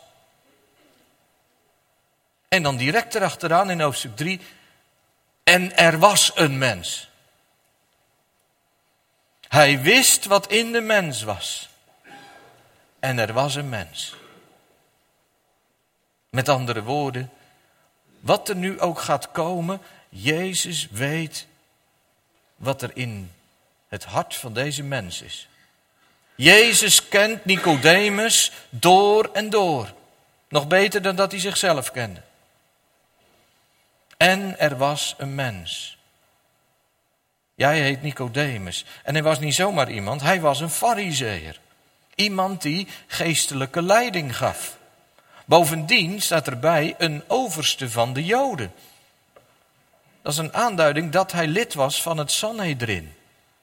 En dan direct erachteraan in hoofdstuk drie, en er was een mens. Hij wist wat in de mens was. En er was een mens. Met andere woorden, wat er nu ook gaat komen, Jezus weet wat er in het hart van deze mens is. Jezus kent Nicodemus door en door. Nog beter dan dat hij zichzelf kende. En er was een mens. Jij heet Nicodemus. En hij was niet zomaar iemand, hij was een farizeeër. Iemand die geestelijke leiding gaf. Bovendien staat erbij een overste van de Joden. Dat is een aanduiding dat hij lid was van het Sanhedrin.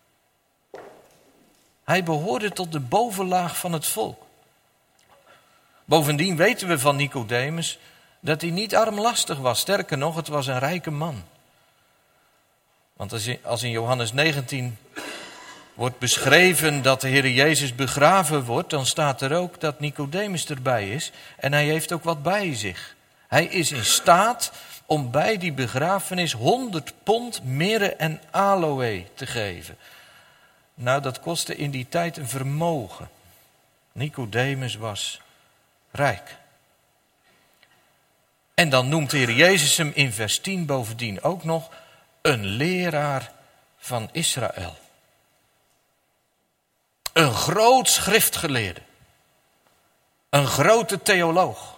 Hij behoorde tot de bovenlaag van het volk. Bovendien weten we van Nicodemus dat hij niet armlastig was. Sterker nog, het was een rijke man. Want als in Johannes negentien wordt beschreven dat de Heer Jezus begraven wordt, dan staat er ook dat Nicodemus erbij is. En hij heeft ook wat bij zich. Hij is in staat om bij die begrafenis honderd pond mirre en aloë te geven. Nou, dat kostte in die tijd een vermogen. Nicodemus was rijk. En dan noemt de Heer Jezus hem in vers tien bovendien ook nog een leraar van Israël. Een groot schriftgeleerde. Een grote theoloog.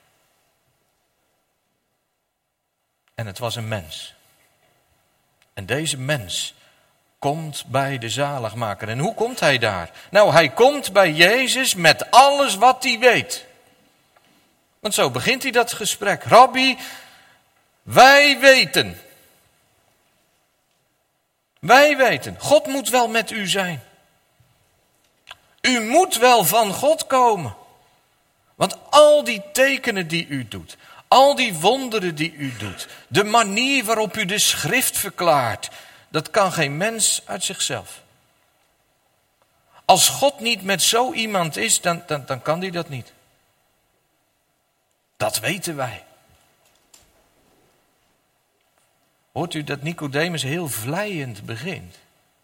En het was een mens. En deze mens komt bij de zaligmaker. En hoe komt hij daar? Nou, hij komt bij Jezus met alles wat hij weet. Want zo begint hij dat gesprek. Rabbi, wij weten. Wij weten. God moet wel met u zijn. U moet wel van God komen. Want al die tekenen die u doet, al die wonderen die u doet, de manier waarop u de schrift verklaart, dat kan geen mens uit zichzelf. Als God niet met zo iemand is, dan, dan, dan kan die dat niet. Dat weten wij. Hoort u dat Nicodemus heel vleiend begint?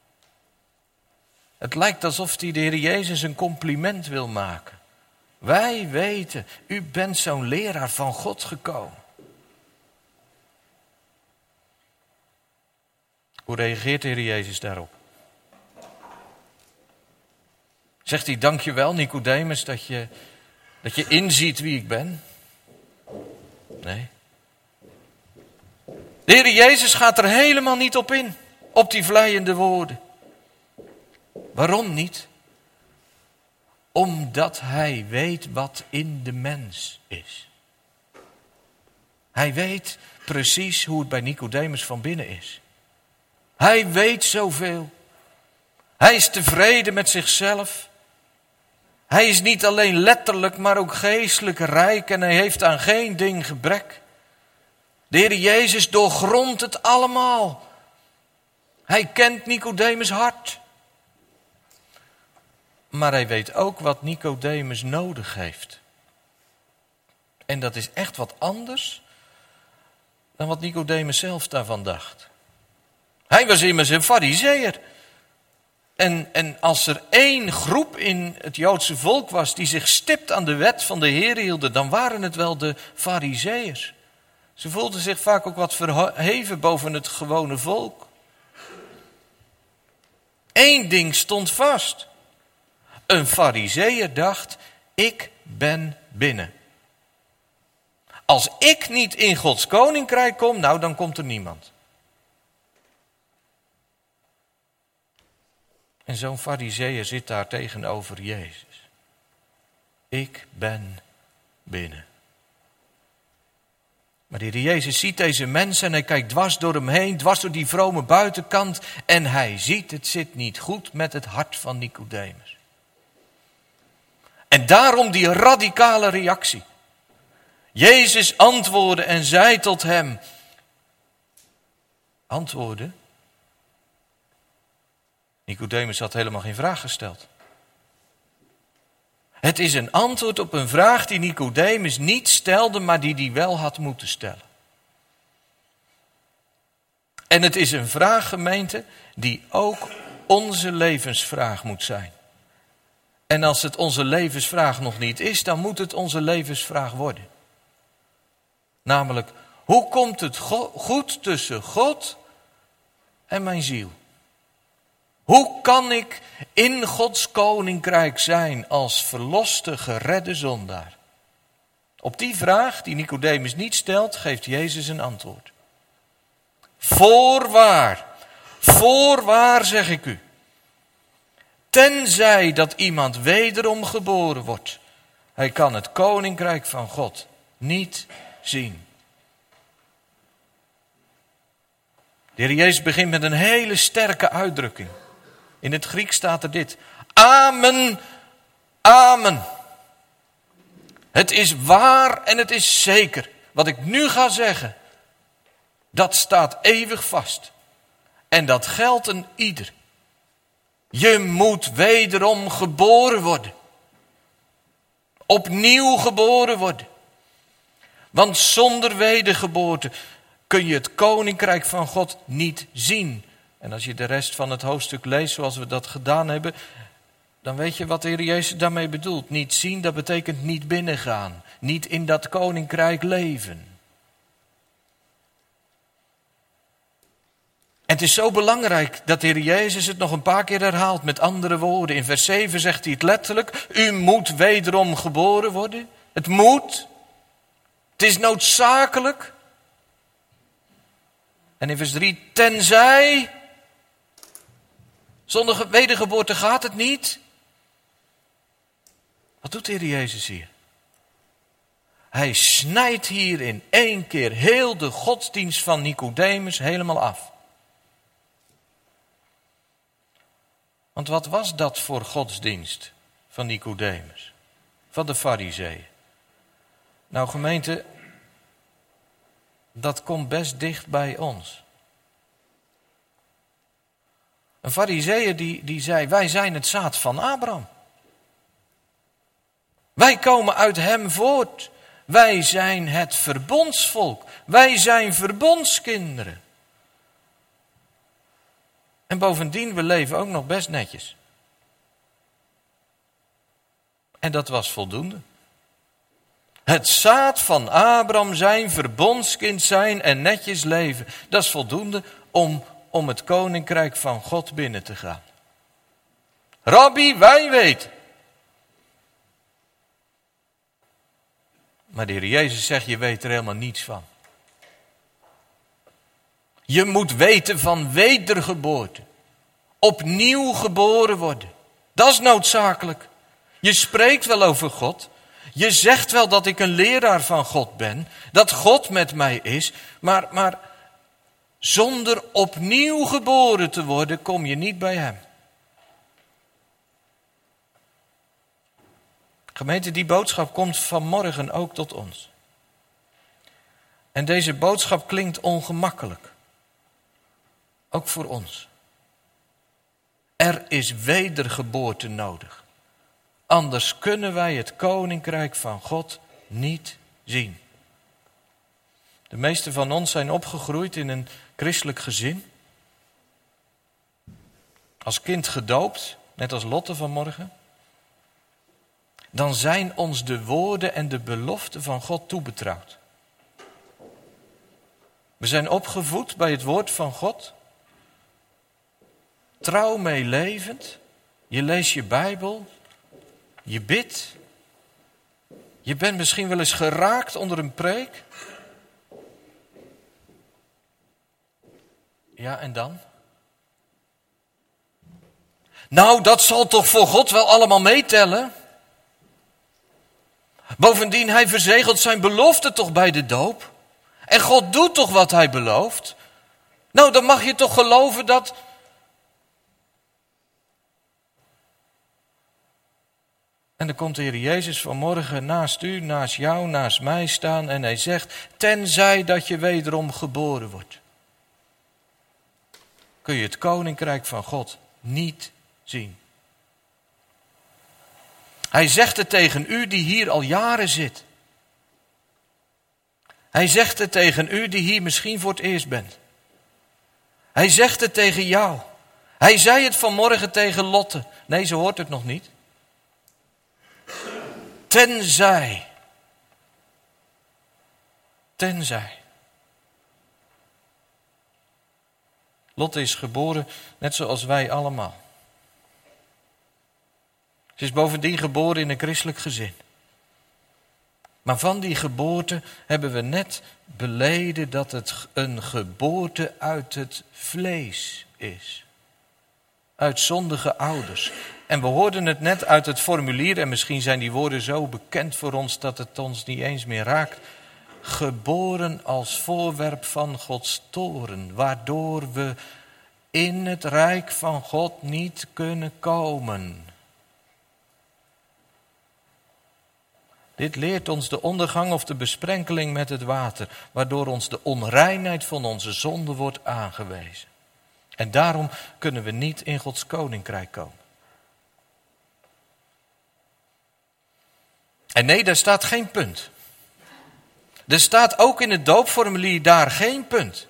Het lijkt alsof hij de Heer Jezus een compliment wil maken. Wij weten, u bent zo'n leraar van God gekomen. Hoe reageert de Heer Jezus daarop? Zegt hij, dank je wel Nicodemus dat je, dat je inziet wie ik ben? Nee. De Heer Jezus gaat er helemaal niet op in, op die vleiende woorden. Waarom niet? Omdat hij weet wat in de mens is. Hij weet precies hoe het bij Nicodemus van binnen is. Hij weet zoveel. Hij is tevreden met zichzelf. Hij is niet alleen letterlijk, maar ook geestelijk rijk en hij heeft aan geen ding gebrek. De Heer Jezus doorgrondt het allemaal. Hij kent Nicodemus' hart. Maar hij weet ook wat Nicodemus nodig heeft. En dat is echt wat anders dan wat Nicodemus zelf daarvan dacht. Hij was immers een farizeeër. En, en als er één groep in het Joodse volk was die zich stipt aan de wet van de Heer hielden, dan waren het wel de farizeeërs. Ze voelden zich vaak ook wat verheven boven het gewone volk. Eén ding stond vast. Een farizeeër dacht, ik ben binnen. Als ik niet in Gods koninkrijk kom, nou dan komt er niemand. En zo'n farizeeër zit daar tegenover Jezus. Ik ben binnen. Maar de Heer Jezus ziet deze mensen en hij kijkt dwars door hem heen, dwars door die vrome buitenkant. En hij ziet, het zit niet goed met het hart van Nicodemus. En daarom die radicale reactie. Jezus antwoordde en zei tot hem. Antwoorden? Nicodemus had helemaal geen vraag gesteld. Het is een antwoord op een vraag die Nicodemus niet stelde, maar die hij wel had moeten stellen. En het is een vraag, gemeente, die ook onze levensvraag moet zijn. En als het onze levensvraag nog niet is, dan moet het onze levensvraag worden. Namelijk, hoe komt het go- goed tussen God en mijn ziel? Hoe kan ik in Gods koninkrijk zijn als verloste, geredde zondaar? Op die vraag, die Nicodemus niet stelt, geeft Jezus een antwoord. Voorwaar, voorwaar zeg ik u. Tenzij dat iemand wederom geboren wordt, hij kan het koninkrijk van God niet zien. De Heer Jezus begint met een hele sterke uitdrukking. In het Grieks staat er dit. Amen, amen. Het is waar en het is zeker. Wat ik nu ga zeggen, dat staat eeuwig vast. En dat geldt een ieder. Je moet wederom geboren worden. Opnieuw geboren worden. Want zonder wedergeboorte kun je het koninkrijk van God niet zien. En als je de rest van het hoofdstuk leest zoals we dat gedaan hebben, dan weet je wat de Heer Jezus daarmee bedoelt. Niet zien, dat betekent niet binnengaan. Niet in dat koninkrijk leven. En het is zo belangrijk dat de Heer Jezus het nog een paar keer herhaalt met andere woorden. In vers zeven zegt hij het letterlijk. U moet wederom geboren worden. Het moet. Het is noodzakelijk. En in vers drie, tenzij. Zonder wedergeboorte gaat het niet. Wat doet de Heer Jezus hier? Hij snijdt hier in één keer heel de godsdienst van Nicodemus helemaal af. Want wat was dat voor godsdienst van Nicodemus? Van de Farizeeën? Nou gemeente, dat komt best dicht bij ons. Een Farizeeër die, die zei, wij zijn het zaad van Abraham. Wij komen uit hem voort. Wij zijn het verbondsvolk. Wij zijn verbondskinderen. En bovendien, we leven ook nog best netjes. En dat was voldoende. Het zaad van Abraham zijn, verbondskind zijn en netjes leven. Dat is voldoende om, om het koninkrijk van God binnen te gaan. Rabbi, wij weten. Maar de Heer Jezus zegt, je weet er helemaal niets van. Je moet weten van wedergeboorte. Opnieuw geboren worden. Dat is noodzakelijk. Je spreekt wel over God. Je zegt wel dat ik een leraar van God ben. Dat God met mij is. Maar, maar zonder opnieuw geboren te worden kom je niet bij hem. Gemeente, die boodschap komt vanmorgen ook tot ons. En deze boodschap klinkt ongemakkelijk. Ook voor ons. Er is wedergeboorte nodig. Anders kunnen wij het koninkrijk van God niet zien. De meesten van ons zijn opgegroeid in een christelijk gezin. Als kind gedoopt, net als Lotte vanmorgen. Dan zijn ons de woorden en de beloften van God toebetrouwd. We zijn opgevoed bij het woord van God. Trouw meelevend. Je leest je Bijbel. Je bidt. Je bent misschien wel eens geraakt onder een preek. Ja, en dan? Nou, dat zal toch voor God wel allemaal meetellen? Bovendien, hij verzegelt zijn belofte toch bij de doop? En God doet toch wat hij belooft? Nou, dan mag je toch geloven dat... En dan komt de Heer Jezus vanmorgen naast u, naast jou, naast mij staan en hij zegt, tenzij dat je wederom geboren wordt, kun je het koninkrijk van God niet zien. Hij zegt het tegen u die hier al jaren zit. Hij zegt het tegen u die hier misschien voor het eerst bent. Hij zegt het tegen jou. Hij zei het vanmorgen tegen Lotte. Nee, ze hoort het nog niet. Tenzij. Tenzij. Lotte is geboren net zoals wij allemaal. Ze is bovendien geboren in een christelijk gezin. Maar van die geboorte hebben we net beleden dat het een geboorte uit het vlees is. Uit zondige ouders. En we hoorden het net uit het formulier, en misschien zijn die woorden zo bekend voor ons dat het ons niet eens meer raakt. Geboren als voorwerp van Gods toorn, waardoor we in het rijk van God niet kunnen komen. Dit leert ons de ondergang of de besprenkeling met het water, waardoor ons de onreinheid van onze zonde wordt aangewezen. En daarom kunnen we niet in Gods koninkrijk komen. En nee, daar staat geen punt. Er staat ook in het doopformulier daar geen punt.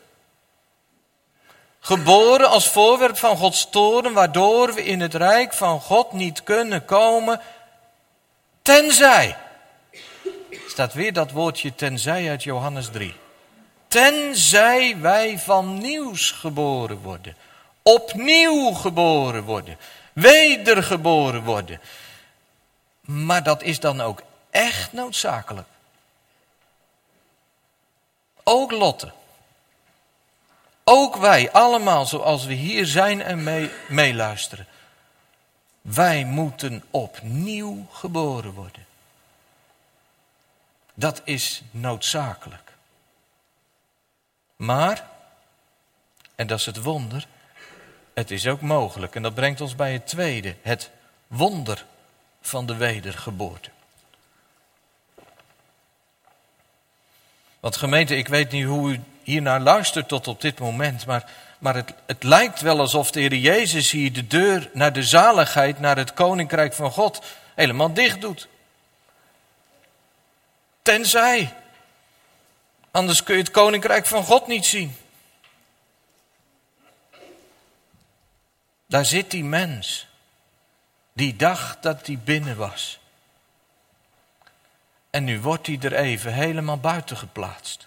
Geboren als voorwerp van Gods toorn, waardoor we in het rijk van God niet kunnen komen, tenzij. Er staat weer dat woordje tenzij uit Johannes drie. Tenzij wij van nieuws geboren worden. Opnieuw geboren worden. Wedergeboren worden. Maar dat is dan ook echt noodzakelijk. Ook Lotte. Ook wij allemaal zoals we hier zijn en mee, meeluisteren. Wij moeten opnieuw geboren worden. Dat is noodzakelijk. Maar, en dat is het wonder, het is ook mogelijk. En dat brengt ons bij het tweede, het wonder van de wedergeboorte. Want gemeente, ik weet niet hoe u hiernaar luistert tot op dit moment, maar, maar het, het lijkt wel alsof de Heer Jezus hier de deur naar de zaligheid, naar het koninkrijk van God, helemaal dicht doet. Tenzij. Anders kun je het koninkrijk van God niet zien. Daar zit die mens. Die dacht dat hij binnen was. En nu wordt hij er even helemaal buiten geplaatst.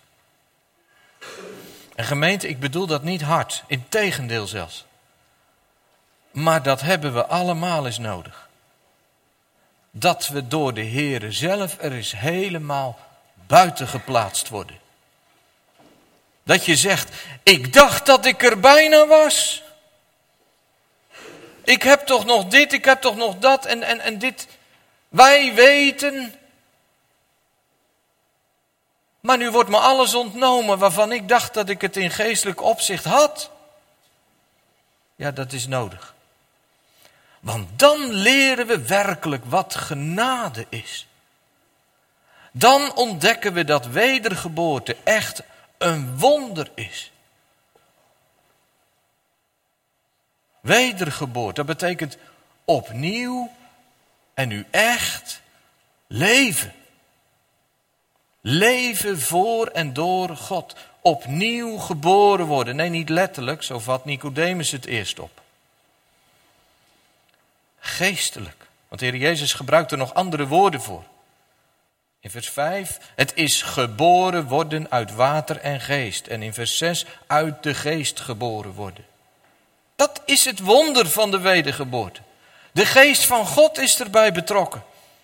En gemeente, ik bedoel dat niet hard. Integendeel zelfs. Maar dat hebben we allemaal eens nodig. Dat we door de Heere zelf er eens helemaal buiten geplaatst worden. Dat je zegt, ik dacht dat ik er bijna was. Ik heb toch nog dit, ik heb toch nog dat en, en, en dit. Wij weten. Maar nu wordt me alles ontnomen waarvan ik dacht dat ik het in geestelijk opzicht had. Ja, dat is nodig. Want dan leren we werkelijk wat genade is. Dan ontdekken we dat wedergeboorte echt een wonder is. Wedergeboorte, dat betekent opnieuw en nu echt leven. Leven voor en door God. Opnieuw geboren worden. Nee, niet letterlijk, zo vat Nicodemus het eerst op. Geestelijk. Want de Heer Jezus gebruikt er nog andere woorden voor. In vers vijf, het is geboren worden uit water en geest. En in vers zes, uit de geest geboren worden. Dat is het wonder van de wedergeboorte. De geest van God is erbij betrokken.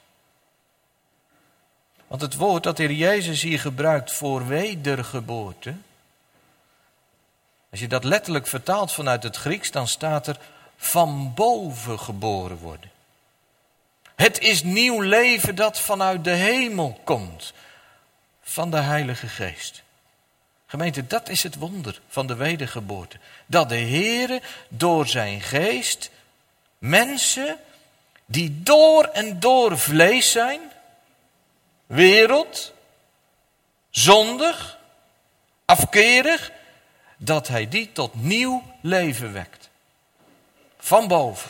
Want het woord dat de Heer Jezus hier gebruikt voor wedergeboorte, als je dat letterlijk vertaalt vanuit het Grieks, dan staat er van boven geboren worden. Het is nieuw leven dat vanuit de hemel komt, van de Heilige Geest. Gemeente, dat is het wonder van de wedergeboorte. Dat de Heere door zijn geest mensen die door en door vlees zijn, wereld, zondig, afkerig, dat hij die tot nieuw leven wekt. Van boven.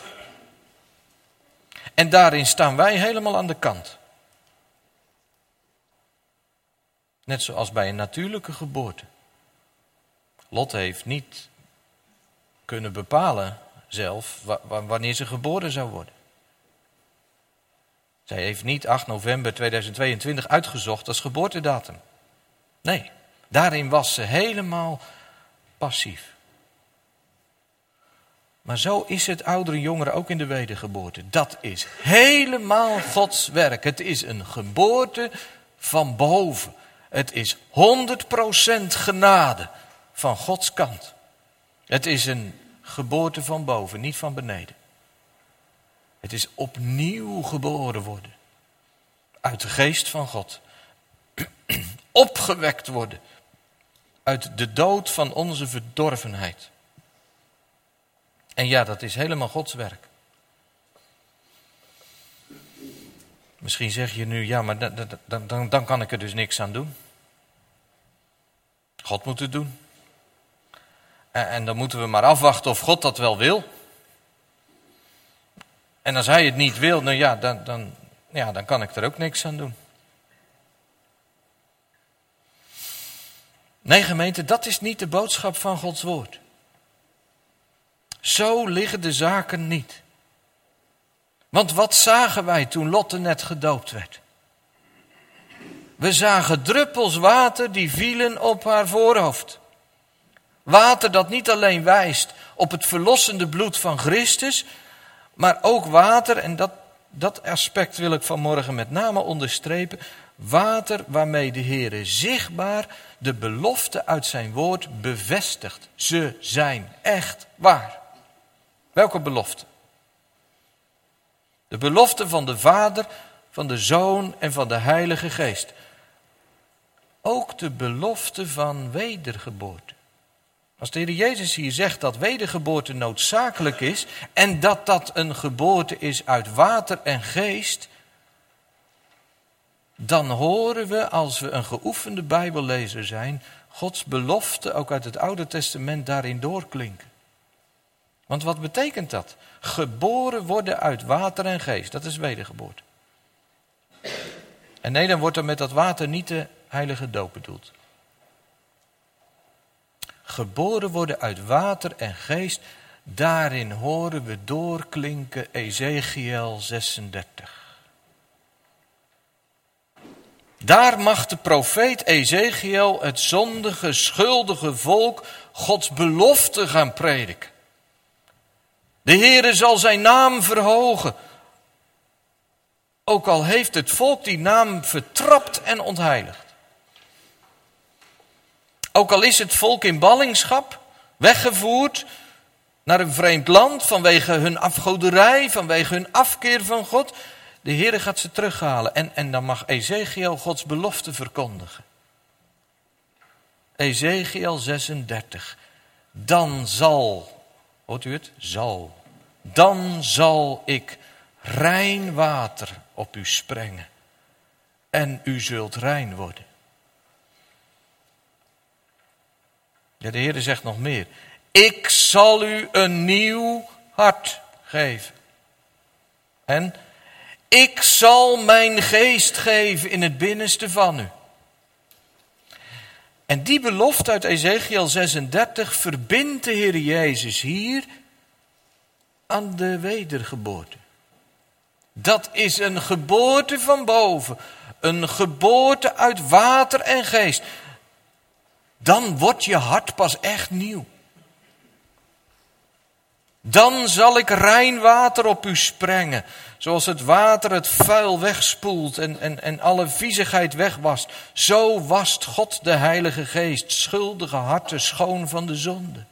En daarin staan wij helemaal aan de kant. Net zoals bij een natuurlijke geboorte. Lot heeft niet kunnen bepalen zelf wanneer ze geboren zou worden. Zij heeft niet acht november tweeduizend tweeëntwintig uitgezocht als geboortedatum. Nee, daarin was ze helemaal passief. Maar zo is het oudere jongeren ook in de wedergeboorte. Dat is helemaal Gods werk. Het is een geboorte van boven. Het is honderd procent genade van Gods kant. Het is een geboorte van boven, niet van beneden. Het is opnieuw geboren worden. Uit de geest van God. Opgewekt worden. Uit de dood van onze verdorvenheid. En ja, dat is helemaal Gods werk. Misschien zeg je nu, ja, maar dan, dan, dan, dan kan ik er dus niks aan doen. God moet het doen. En, en dan moeten we maar afwachten of God dat wel wil. En als hij het niet wil, nou ja, dan, dan, ja, dan kan ik er ook niks aan doen. Nee, gemeente, dat is niet de boodschap van Gods woord. Zo liggen de zaken niet. Want wat zagen wij toen Lotte net gedoopt werd? We zagen druppels water die vielen op haar voorhoofd. Water dat niet alleen wijst op het verlossende bloed van Christus, maar ook water, en dat, dat aspect wil ik vanmorgen met name onderstrepen, water waarmee de Heere zichtbaar de belofte uit zijn woord bevestigt. Ze zijn echt waar. Welke belofte? De belofte van de Vader, van de Zoon en van de Heilige Geest. Ook de belofte van wedergeboorte. Als de Heer Jezus hier zegt dat wedergeboorte noodzakelijk is en dat dat een geboorte is uit water en geest, dan horen we, als we een geoefende Bijbellezer zijn, Gods belofte ook uit het Oude Testament daarin doorklinken. Want wat betekent dat? Geboren worden uit water en geest, dat is wedergeboorte. En nee, dan wordt er met dat water niet de heilige doop bedoeld. Geboren worden uit water en geest, daarin horen we doorklinken Ezechiël zesendertig. Daar mag de profeet Ezechiël het zondige, schuldige volk Gods belofte gaan prediken. De Heere zal zijn naam verhogen. Ook al heeft het volk die naam vertrapt en ontheiligd. Ook al is het volk in ballingschap, weggevoerd naar een vreemd land vanwege hun afgoderij, vanwege hun afkeer van God. De Heere gaat ze terughalen en, en dan mag Ezechiël Gods belofte verkondigen. Ezechiël zesendertig. Dan zal, hoort u het? Zal. Dan zal ik rein water op u sprengen en u zult rein worden. Ja, de Heere zegt nog meer. Ik zal u een nieuw hart geven. En ik zal mijn geest geven in het binnenste van u. En die belofte uit Ezechiel zesendertig verbindt de Heer Jezus hier aan de wedergeboorte. Dat is een geboorte van boven. Een geboorte uit water en geest. Dan wordt je hart pas echt nieuw. Dan zal ik rein water op u sprengen. Zoals het water het vuil wegspoelt en, en, en alle viezigheid wegwast. Zo wast God de Heilige Geest schuldige harten schoon van de zonde.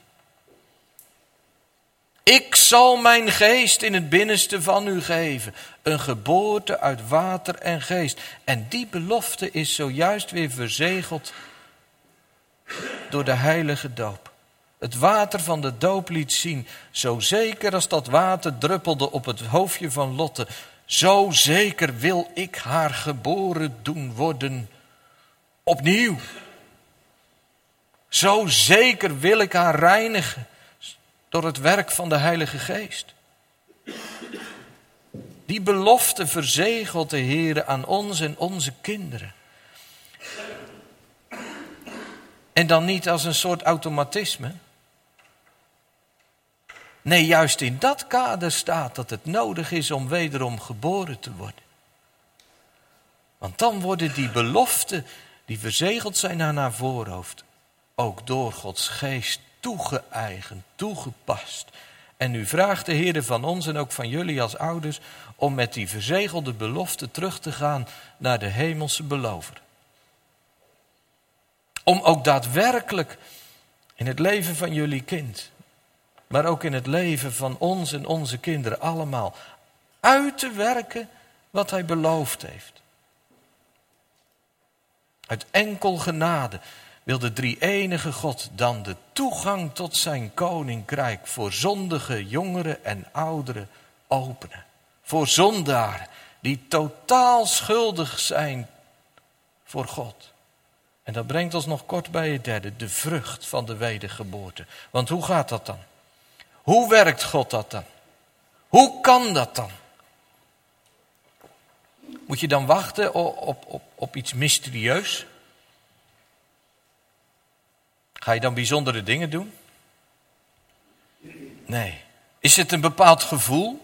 Ik zal mijn geest in het binnenste van u geven. Een geboorte uit water en geest. En die belofte is zojuist weer verzegeld door de heilige doop. Het water van de doop liet zien, zo zeker als dat water druppelde op het hoofdje van Lotte, zo zeker wil ik haar geboren doen worden opnieuw. Zo zeker wil ik haar reinigen door het werk van de Heilige Geest. Die belofte verzegelt de Heer aan ons en onze kinderen. En dan niet als een soort automatisme. Nee, juist in dat kader staat dat het nodig is om wederom geboren te worden. Want dan worden die beloften die verzegeld zijn aan haar voorhoofd ook door Gods geest toegeëigend, toegepast. En nu vraagt de Heer van ons en ook van jullie als ouders om met die verzegelde belofte terug te gaan naar de hemelse belover. Om ook daadwerkelijk in het leven van jullie kind, maar ook in het leven van ons en onze kinderen allemaal, uit te werken wat hij beloofd heeft. Uit enkel genade wil de drie-enige God dan de toegang tot zijn koninkrijk voor zondige jongeren en ouderen openen. Voor zondaren die totaal schuldig zijn voor God. En dat brengt ons nog kort bij het derde, de vrucht van de wedergeboorte. Want hoe gaat dat dan? Hoe werkt God dat dan? Hoe kan dat dan? Moet je dan wachten op, op, op, op iets mysterieus? Ga je dan bijzondere dingen doen? Nee. Is het een bepaald gevoel?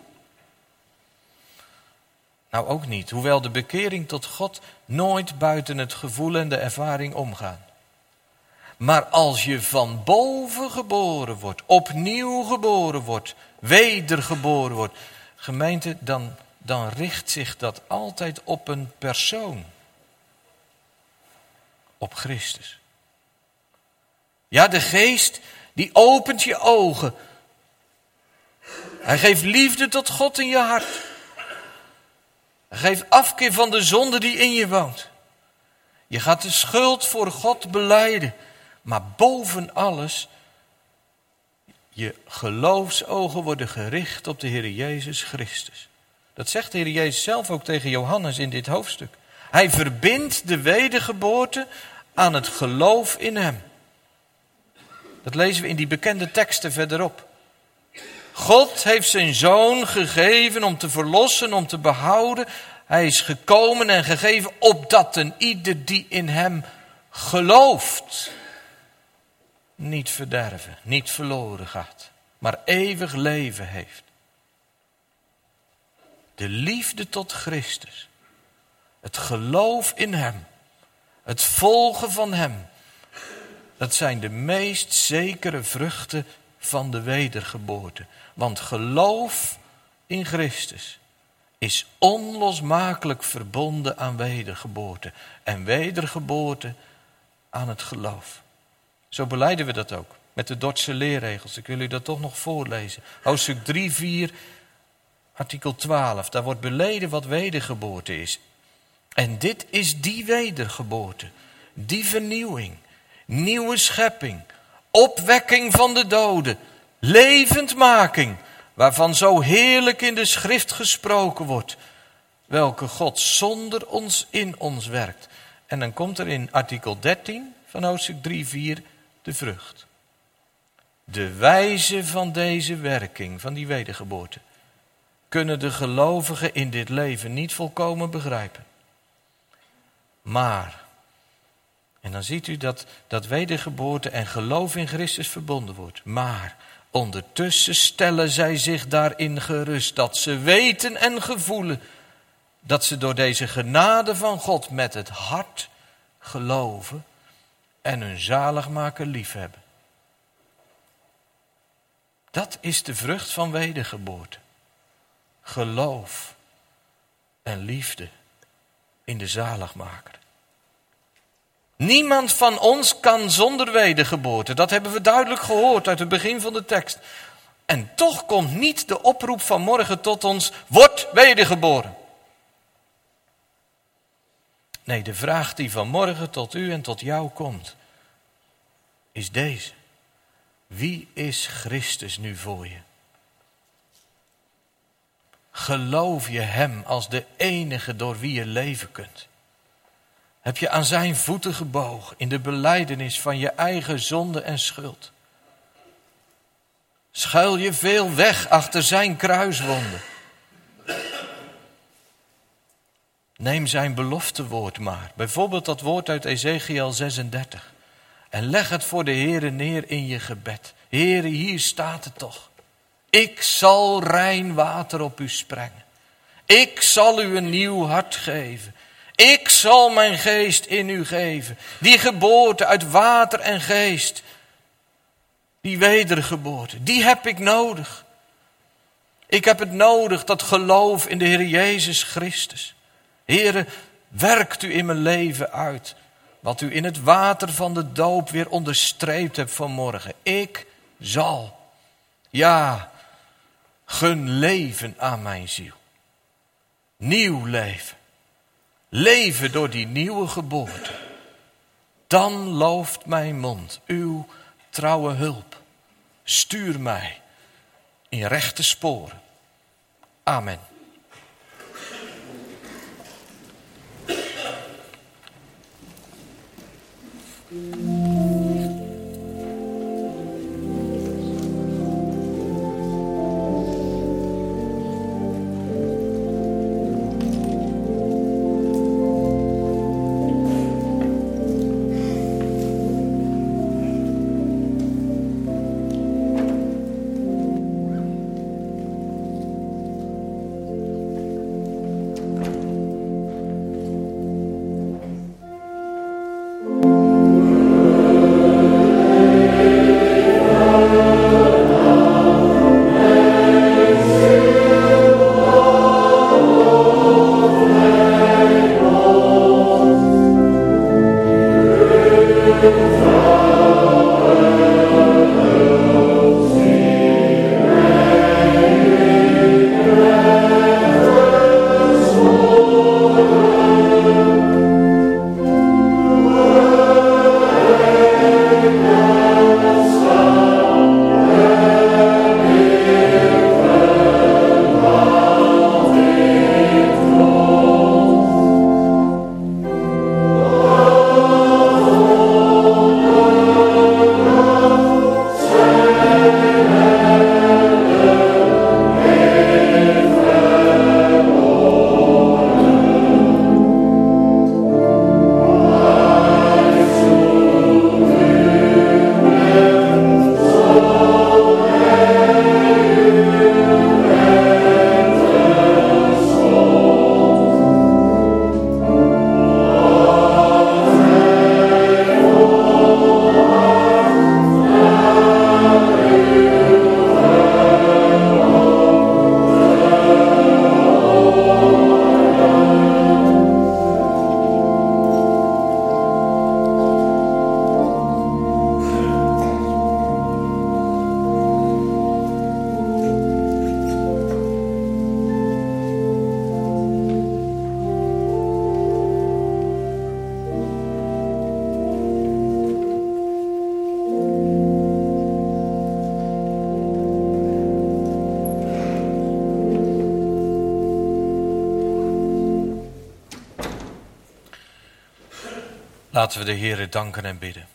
Nou ook niet. Hoewel de bekering tot God nooit buiten het gevoel en de ervaring omgaan. Maar als je van boven geboren wordt, opnieuw geboren wordt, wedergeboren wordt, gemeente, dan, dan richt zich dat altijd op een persoon. Op Christus. Ja, de geest die opent je ogen. Hij geeft liefde tot God in je hart. Hij geeft afkeer van de zonde die in je woont. Je gaat de schuld voor God belijden. Maar boven alles, je geloofsogen worden gericht op de Heer Jezus Christus. Dat zegt de Heer Jezus zelf ook tegen Johannes in dit hoofdstuk. Hij verbindt de wedergeboorte aan het geloof in hem. Dat lezen we in die bekende teksten verderop. God heeft zijn zoon gegeven om te verlossen, om te behouden. Hij is gekomen en gegeven opdat een ieder die in hem gelooft niet verderven, niet verloren gaat, maar eeuwig leven heeft. De liefde tot Christus, het geloof in hem, het volgen van hem, dat zijn de meest zekere vruchten van de wedergeboorte. Want geloof in Christus is onlosmakelijk verbonden aan wedergeboorte. En wedergeboorte aan het geloof. Zo belijden we dat ook met de Dordtse leerregels. Ik wil u dat toch nog voorlezen. Hoofdstuk drie, vier, artikel twaalf. Daar wordt beleden wat wedergeboorte is. En dit is die wedergeboorte. Die vernieuwing. Nieuwe schepping. Opwekking van de doden. Levendmaking. Waarvan zo heerlijk in de schrift gesproken wordt. Welke God zonder ons in ons werkt. En dan komt er in artikel dertien van hoofdstuk drie, vier de vrucht. De wijze van deze werking, van die wedergeboorte, kunnen de gelovigen in dit leven niet volkomen begrijpen. Maar, En dan ziet u dat, dat wedergeboorte en geloof in Christus verbonden wordt. Maar ondertussen stellen zij zich daarin gerust dat ze weten en gevoelen dat ze door deze genade van God met het hart geloven en hun zaligmaker liefhebben. Dat is de vrucht van wedergeboorte. Geloof en liefde in de zaligmaker. Niemand van ons kan zonder wedergeboorte. Dat hebben we duidelijk gehoord uit het begin van de tekst. En toch komt niet de oproep van morgen tot ons: word wedergeboren. Nee, de vraag die vanmorgen tot u en tot jou komt, is deze. Wie is Christus nu voor je? Geloof je hem als de enige door wie je leven kunt? Heb je aan zijn voeten gebogen in de belijdenis van je eigen zonde en schuld? Schuil je veel weg achter zijn kruiswonden? Neem zijn beloftewoord maar, bijvoorbeeld dat woord uit Ezekiel zesendertig. En leg het voor de Heere neer in je gebed. Heere, hier staat het toch. Ik zal rein water op u sprengen. Ik zal u een nieuw hart geven. Ik zal mijn geest in u geven. Die geboorte uit water en geest. Die wedergeboorte, die heb ik nodig. Ik heb het nodig, dat geloof in de Heer Jezus Christus. Heere, werkt u in mijn leven uit wat u in het water van de doop weer onderstreept hebt vanmorgen. Ik zal, ja, gun leven aan mijn ziel. Nieuw leven. Leven door die nieuwe geboorte. Dan looft mijn mond uw trouwe hulp. Stuur mij in rechte sporen. Amen. Laten we de Heere danken en bidden.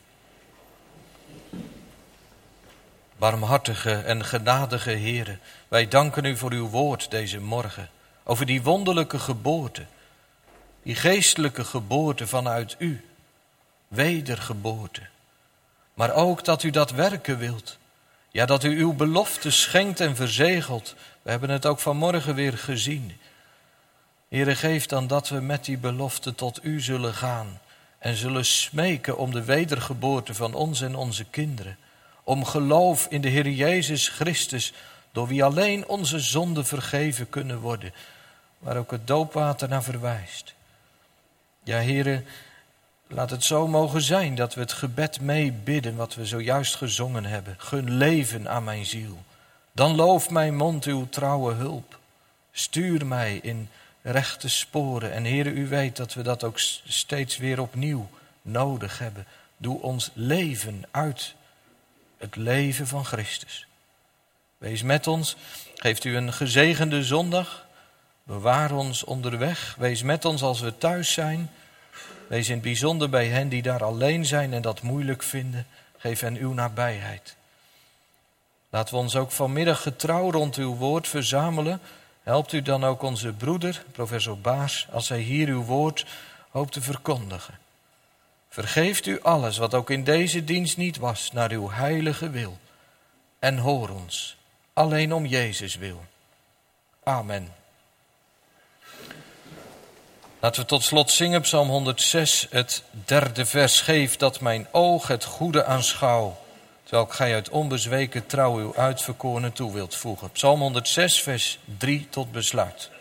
Barmhartige en genadige Heere, wij danken u voor uw woord deze morgen. Over die wonderlijke geboorte, die geestelijke geboorte vanuit u. wedergeboorte. Maar ook dat u dat werken wilt. Ja, dat u uw belofte schenkt en verzegelt. We hebben het ook vanmorgen weer gezien. Heere, geef dan dat we met die belofte tot u zullen gaan en zullen smeken om de wedergeboorte van ons en onze kinderen. Om geloof in de Heer Jezus Christus, door wie alleen onze zonden vergeven kunnen worden. Waar ook het doopwater naar verwijst. Ja, Heere, laat het zo mogen zijn dat we het gebed meebidden wat we zojuist gezongen hebben. Gun leven aan mijn ziel. Dan looft mijn mond uw trouwe hulp. Stuur mij in rechte sporen. En Heere, u weet dat we dat ook steeds weer opnieuw nodig hebben. Doe ons leven uit het leven van Christus. Wees met ons. Geeft u een gezegende zondag. Bewaar ons onderweg. Wees met ons als we thuis zijn. Wees in het bijzonder bij hen die daar alleen zijn en dat moeilijk vinden. Geef hen uw nabijheid. Laten we ons ook vanmiddag getrouw rond uw woord verzamelen. Helpt u dan ook onze broeder, professor Baars, als hij hier uw woord hoopt te verkondigen. Vergeeft u alles wat ook in deze dienst niet was, naar uw heilige wil. En hoor ons, alleen om Jezus wil. Amen. Laten we tot slot zingen, Psalm honderdzes, het derde vers. Geef dat mijn oog het goede aanschouw, terwijl gij uit onbezweken trouw uw uitverkorenen toe wilt voegen. Psalm honderdzes, vers drie tot besluit.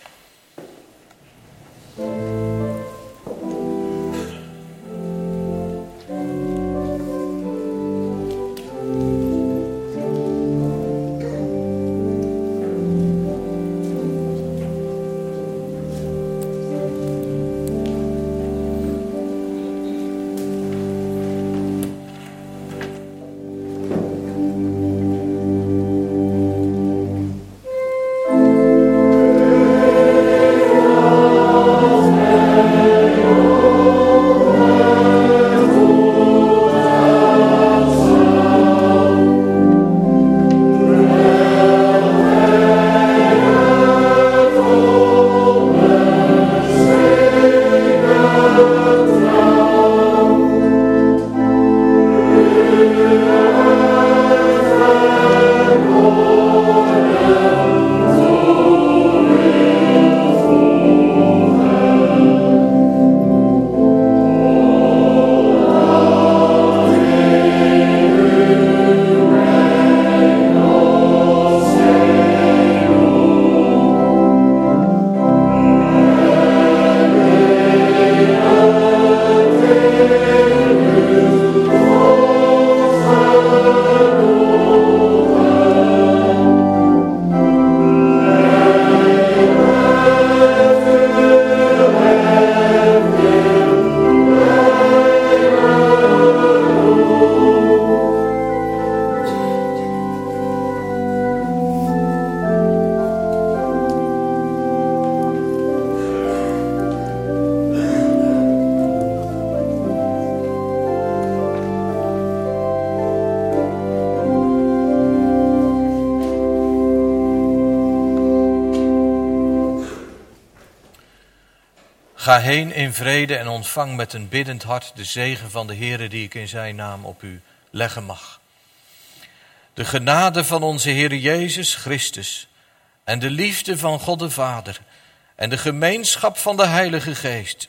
Ga heen in vrede en ontvang met een biddend hart de zegen van de Heere die ik in zijn naam op u leggen mag. De genade van onze Heer Jezus Christus en de liefde van God de Vader en de gemeenschap van de Heilige Geest